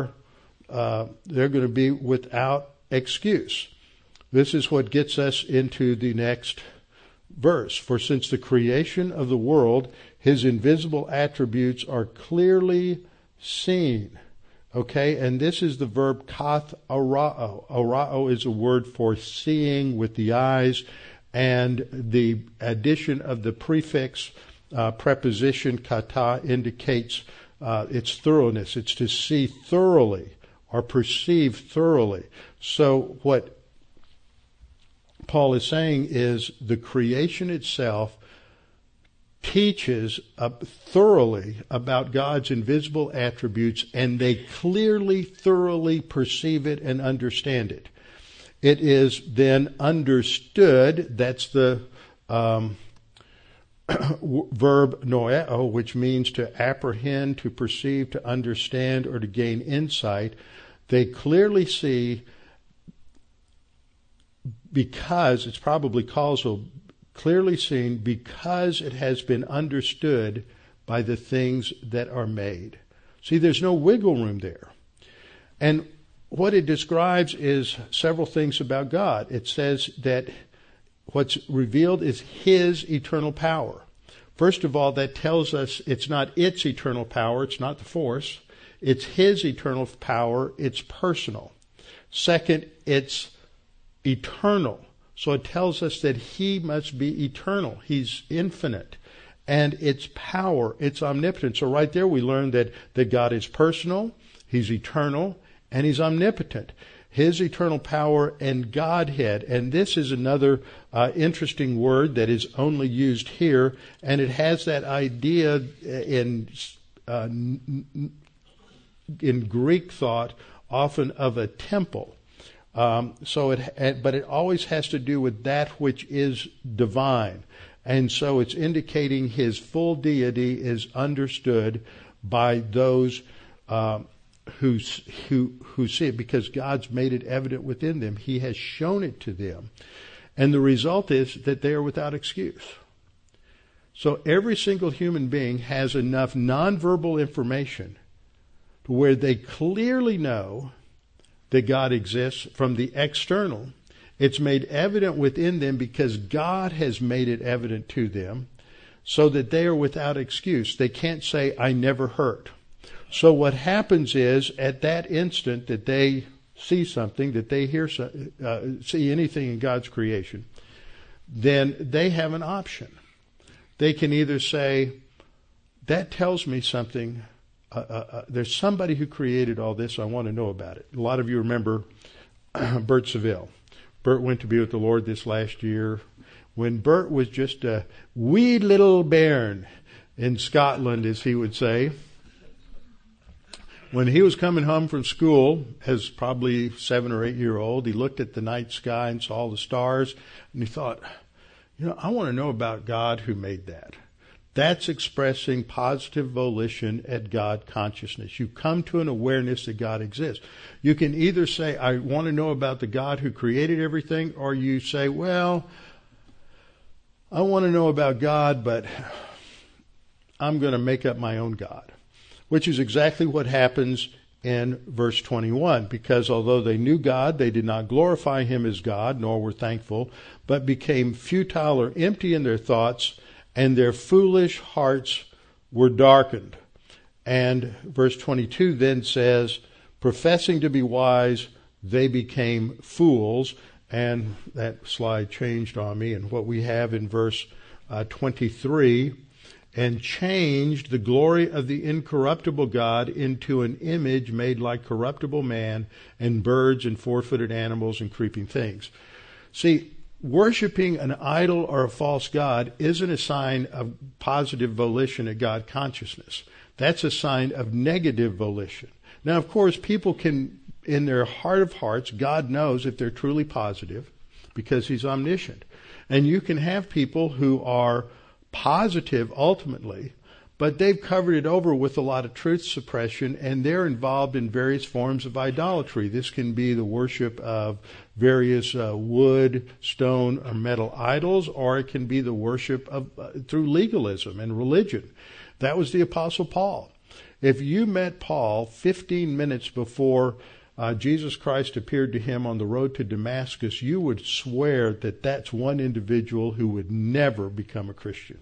going to be without excuse. This is what gets us into the next verse. For since the creation of the world, His invisible attributes are clearly seen. Okay, and this is the verb kath arao. Arao is a word for seeing with the eyes, and the addition of the prefix preposition kata indicates its thoroughness. It's to see thoroughly or perceive thoroughly. So what Paul is saying is the creation itself teaches thoroughly about God's invisible attributes, and they clearly, thoroughly perceive it and understand it. It is then understood. That's the verb noeo, which means to apprehend, to perceive, to understand, or to gain insight. They clearly see because it's probably causal, clearly seen because it has been understood by the things that are made. See, there's no wiggle room there. And what it describes is several things about God. It says that what's revealed is His eternal power. First of all, that tells us it's not its eternal power, it's not the force. It's His eternal power, it's personal. Second, it's eternal. So it tells us that He must be eternal. He's infinite. And it's power, it's omnipotent. So right there we learn that God is personal, He's eternal, and He's omnipotent. His eternal power and Godhead. And this is another interesting word that is only used here. And it has that idea in Greek thought often of a temple. But it always has to do with that which is divine. And so it's indicating His full deity is understood by those who see it, because God's made it evident within them. He has shown it to them. And the result is that they are without excuse. So every single human being has enough nonverbal information to where they clearly know that God exists from the external. It's made evident within them because God has made it evident to them, so that they are without excuse. They can't say, I never hurt. So what happens is, at that instant that they see something, that they hear see anything in God's creation, then they have an option. They can either say, that tells me something. There's somebody who created all this. I want to know about it. A lot of you remember Bert Seville. Bert went to be with the Lord this last year. When Bert was just a wee little bairn in Scotland, as he would say, when he was coming home from school, as probably 7 or 8 year old, he looked at the night sky and saw the stars, and he thought, I want to know about God who made that. That's expressing positive volition at God consciousness. You come to an awareness that God exists. You can either say, I want to know about the God who created everything, or you say, well, I want to know about God, but I'm going to make up my own God. Which is exactly what happens in verse 21. Because although they knew God, they did not glorify Him as God, nor were thankful, but became futile or empty in their thoughts, and their foolish hearts were darkened. And verse 22 then says, professing to be wise, they became fools. And that slide changed on me. And what we have in verse 23, and changed the glory of the incorruptible God into an image made like corruptible man and birds and four-footed animals and creeping things. See, worshiping an idol or a false god isn't a sign of positive volition at God consciousness. That's a sign of negative volition. Now, of course, people can, in their heart of hearts, God knows if they're truly positive because He's omniscient. And you can have people who are positive ultimately, but they've covered it over with a lot of truth suppression, and they're involved in various forms of idolatry. This can be the worship of various wood, stone, or metal idols, or it can be the worship of through legalism and religion. That was the Apostle Paul. If you met Paul 15 minutes before Jesus Christ appeared to him on the road to Damascus, you would swear that that's one individual who would never become a Christian.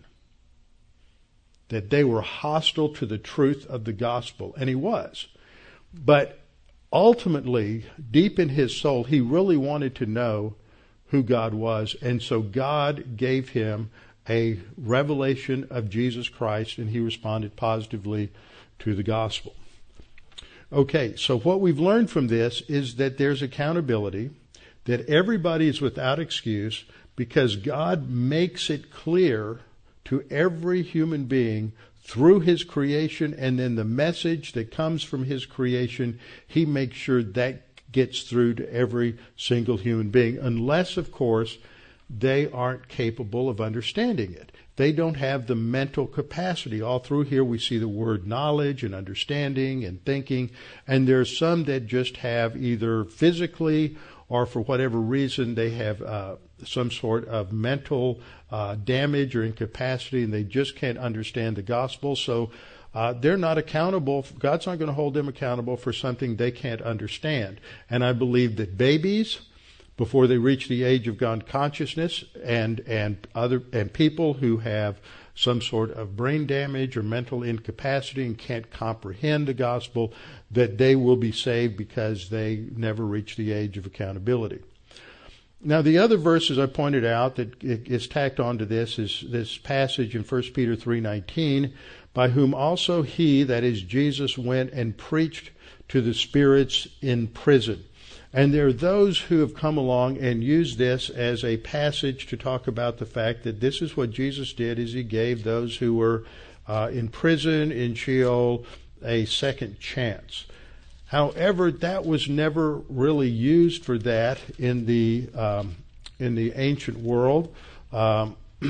That they were hostile to the truth of the gospel. And he was. But ultimately, deep in his soul, he really wanted to know who God was. And so God gave him a revelation of Jesus Christ, and he responded positively to the gospel. Okay, so what we've learned from this is that there's accountability, that everybody is without excuse, because God makes it clear to every human being through His creation, and then the message that comes from His creation, He makes sure that gets through to every single human being, unless, of course, they aren't capable of understanding it. They don't have the mental capacity. All through here we see the word knowledge and understanding and thinking, and there's some that just have either physically or for whatever reason they have some sort of mental damage or incapacity, and they just can't understand the gospel. So they're not accountable. God's not going to hold them accountable for something they can't understand. And I believe that babies, before they reach the age of God consciousness, and people who have some sort of brain damage or mental incapacity and can't comprehend the gospel, that they will be saved because they never reach the age of accountability. Now, the other verses I pointed out that is tacked onto this is this passage in 1 Peter 3:19, by whom also he, that is Jesus, went and preached to the spirits in prison. And there are those who have come along and used this as a passage to talk about the fact that this is what Jesus did, is he gave those who were in prison, in Sheol, a second chance. However, that was never really used for that in the ancient world, but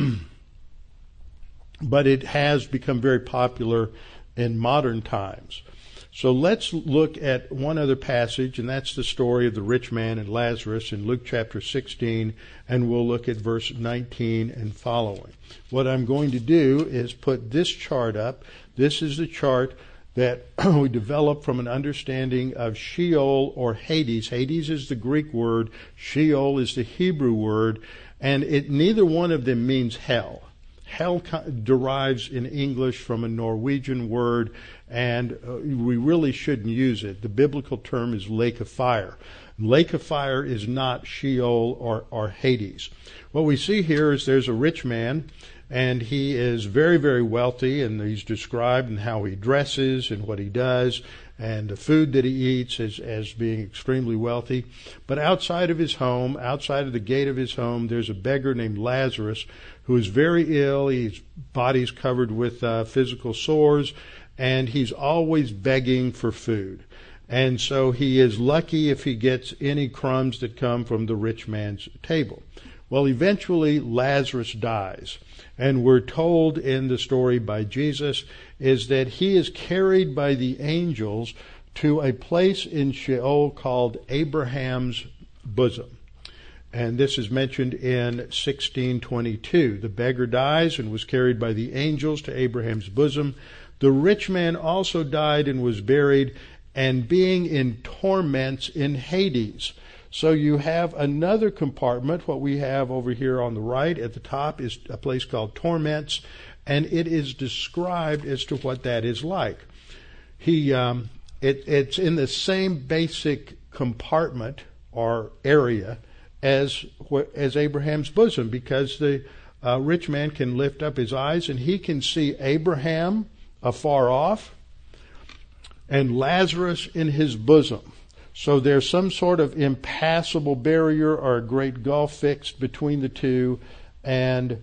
it has become very popular in modern times. So let's look at one other passage, and that's the story of the rich man and Lazarus in Luke chapter 16, and we'll look at verse 19 and following. What I'm going to do is put this chart up. This is the chart that we developed from an understanding of Sheol or Hades. Hades is the Greek word, Sheol is the Hebrew word, and neither one of them means hell. Hell derives in English from a Norwegian word, and we really shouldn't use it. The biblical term is lake of fire. Lake of fire is not Sheol or Hades. What we see here is there's a rich man, and he is very, very wealthy, and he's described in how he dresses and what he does, and the food that he eats as being extremely wealthy. But outside of his home, outside of the gate of his home, there's a beggar named Lazarus who is very ill. His body's covered with physical sores, and he's always begging for food. And so he is lucky if he gets any crumbs that come from the rich man's table. Well, eventually Lazarus dies. And we're told in the story by Jesus is that he is carried by the angels to a place in Sheol called Abraham's bosom. And this is mentioned in 16:22. The beggar dies and was carried by the angels to Abraham's bosom. The rich man also died and was buried, and being in torments in Hades. So you have another compartment. What we have over here on the right at the top is a place called torments, and it is described as to what that is like. It's in the same basic compartment or area as Abraham's bosom, because the rich man can lift up his eyes and he can see Abraham afar off and Lazarus in his bosom. So there's some sort of impassable barrier or a great gulf fixed between the two, and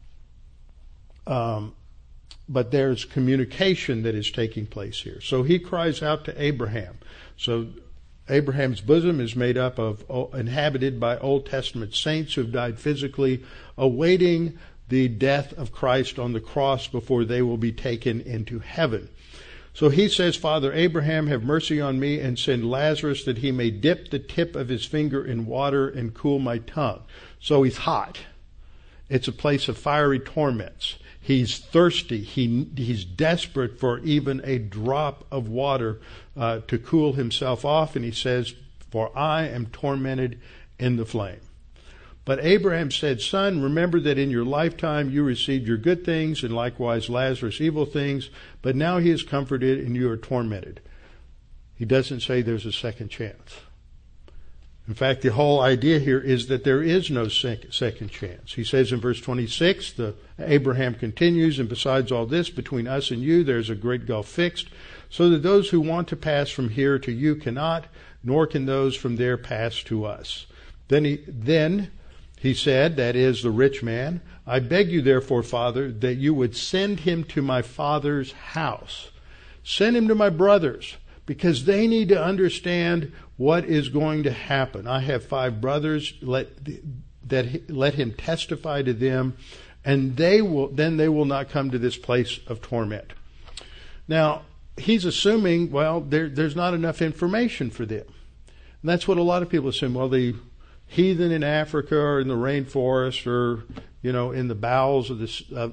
but there's communication that is taking place here. So he cries out to Abraham. So Abraham's bosom is made up of inhabited by Old Testament saints who have died physically, awaiting the death of Christ on the cross before they will be taken into heaven. So he says, Father Abraham, have mercy on me and send Lazarus that he may dip the tip of his finger in water and cool my tongue. So he's hot. It's a place of fiery torments. He's thirsty. He's desperate for even a drop of water to cool himself off. And he says, for I am tormented in the flame. But Abraham said, Son, remember that in your lifetime you received your good things, and likewise Lazarus evil things, but now he is comforted and you are tormented. He doesn't say there's a second chance. In fact, the whole idea here is that there is no second chance. He says in verse 26, Abraham continues, and besides all this, between us and you there's a great gulf fixed, so that those who want to pass from here to you cannot, nor can those from there pass to us. Then he said, that is the rich man, I beg you therefore, Father, that you would send him to my father's house. Send him to my brothers, because they need to understand what is going to happen. I have 5 brothers, let him testify to them, and they will not come to this place of torment. Now, he's assuming, well, there's not enough information for them. And that's what a lot of people assume. Well, the heathen in Africa or in the rainforest or, in the bowels of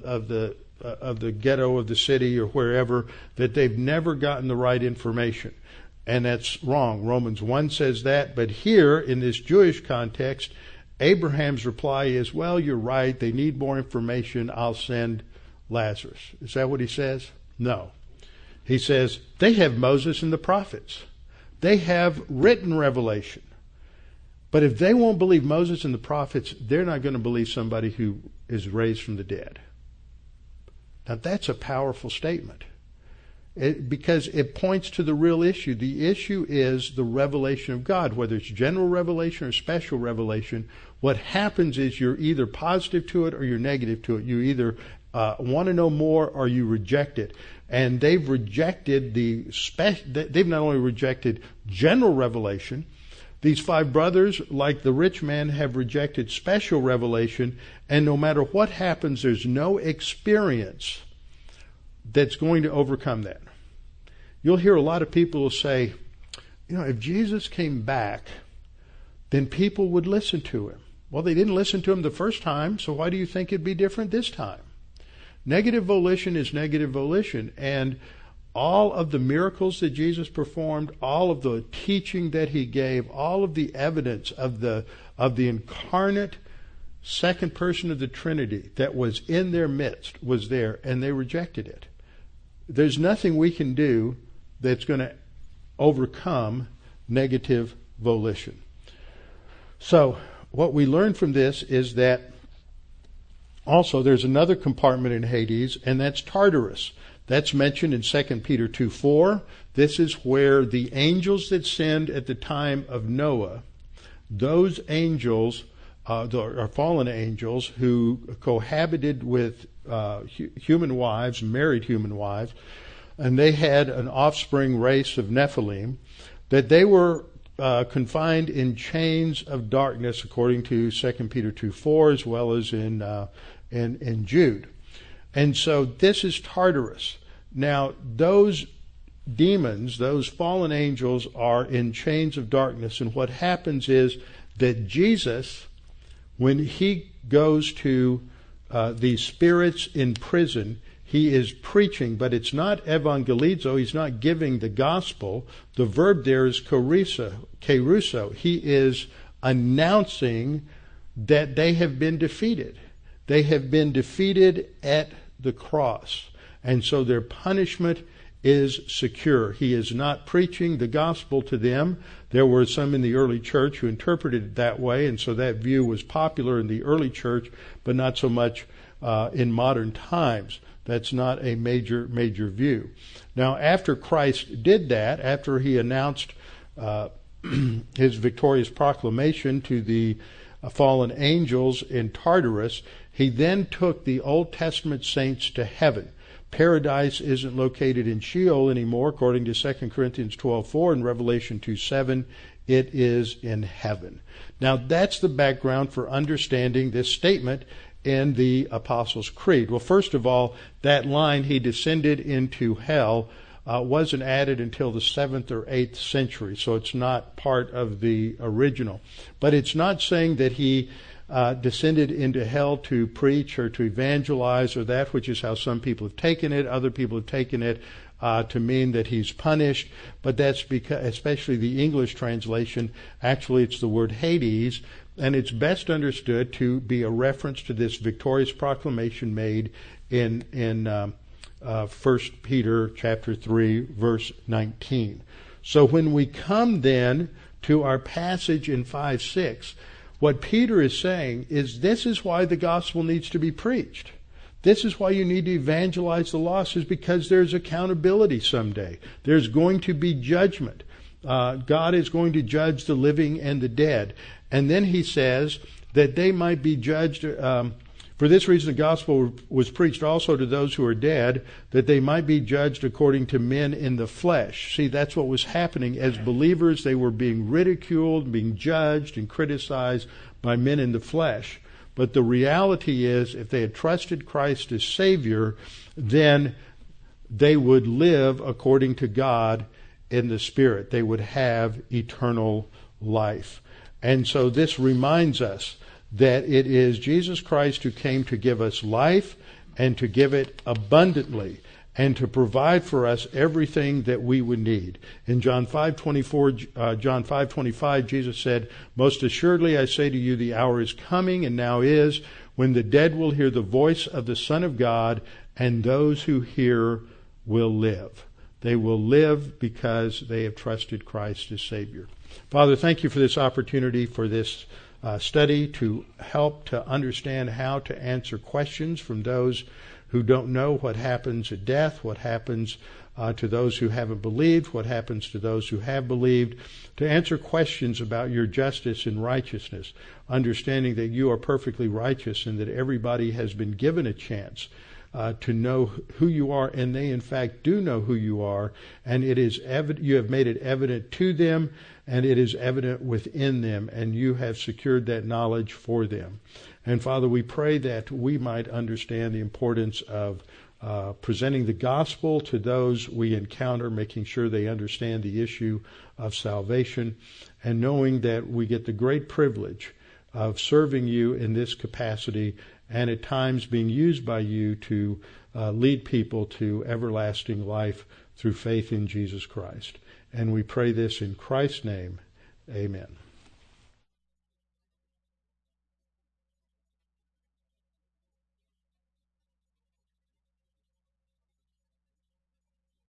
the ghetto of the city or wherever, that they've never gotten the right information. And that's wrong. Romans 1 says that. But here, in this Jewish context, Abraham's reply is, well, you're right. They need more information. I'll send Lazarus. Is that what he says? No. He says, they have Moses and the prophets. They have written revelation. But if they won't believe Moses and the prophets, they're not going to believe somebody who is raised from the dead. Now that's a powerful statement. Because it points to the real issue. The issue is the revelation of God, whether it's general revelation or special revelation. What happens is you're either positive to it or you're negative to it. You either want to know more or you reject it. And they've rejected they've not only rejected general revelation, these 5 brothers, like the rich man, have rejected special revelation. And no matter what happens, there's no experience that's going to overcome that. You'll hear a lot of people will say, if Jesus came back, then people would listen to him. Well, they didn't listen to him the first time, so why do you think it'd be different this time? Negative volition is negative volition, and all of the miracles that Jesus performed, all of the teaching that he gave, all of the evidence of the incarnate second person of the Trinity that was in their midst was there, and they rejected it. There's nothing we can do that's going to overcome negative volition. So what we learn from this is that also there's another compartment in Hades, and that's Tartarus. That's mentioned in 2 Peter 2:4. This is where the angels that sinned at the time of Noah, those angels are fallen angels who cohabited with human wives, married human wives, and they had an offspring race of Nephilim, that they were confined in chains of darkness, according to 2 Peter 2:4, as well as in Jude. And so this is Tartarus. Now, those demons, those fallen angels, are in chains of darkness. And what happens is that Jesus, when he goes to these spirits in prison, he is preaching, but it's not evangelizo. He's not giving the gospel. The verb there is keruso. He is announcing that they have been defeated. They have been defeated at the cross. And so their punishment is secure. He is not preaching the gospel to them. There were some in the early church who interpreted it that way, and so that view was popular in the early church, but not so much in modern times. That's not a major view. Now, after Christ did that, after he announced his victorious proclamation to the fallen angels in Tartarus, he then took the Old Testament saints to heaven. Paradise isn't located in Sheol anymore, according to 2 Corinthians 12:4 and Revelation 2:7. It is in heaven. Now, that's the background for understanding this statement in the Apostles' Creed. Well, first of all, that line, he descended into hell, wasn't added until the 7th or 8th century, so it's not part of the original. But it's not saying that he descended into hell to preach or to evangelize, or that, which is how some people have taken it. Other people have taken it to mean that he's punished, but that's because, especially the English translation, actually it's the word Hades, and it's best understood to be a reference to this victorious proclamation made in 1 Peter chapter 3, verse 19. So when we come then to our passage in 5:6, what Peter is saying is this is why the gospel needs to be preached. This is why you need to evangelize the lost, is because there's accountability someday. There's going to be judgment. God is going to judge the living and the dead. And then he says that they might be judged. For this reason, the gospel was preached also to those who are dead, that they might be judged according to men in the flesh. See, that's what was happening. As believers, they were being ridiculed, being judged and criticized by men in the flesh. But the reality is, if they had trusted Christ as Savior, then they would live according to God in the Spirit. They would have eternal life. And so this reminds us that it is Jesus Christ who came to give us life and to give it abundantly and to provide for us everything that we would need. In John 5:25, Jesus said, "Most assuredly I say to you, the hour is coming, and now is, when the dead will hear the voice of the Son of God, and those who hear will live." They will live because they have trusted Christ as Savior. Father, thank you for this opportunity, for this study to help to understand how to answer questions from those who don't know what happens at death, what happens to those who haven't believed, what happens to those who have believed, to answer questions about your justice and righteousness, understanding that you are perfectly righteous and that everybody has been given a chance to know who you are, and they in fact do know who you are, and it is you have made it evident to them, and it is evident within them, and you have secured that knowledge for them. And Father, we pray that we might understand the importance of presenting the gospel to those we encounter, making sure they understand the issue of salvation, and knowing that we get the great privilege of serving you in this capacity, and at times being used by you to lead people to everlasting life through faith in Jesus Christ. And we pray this in Christ's name. Amen.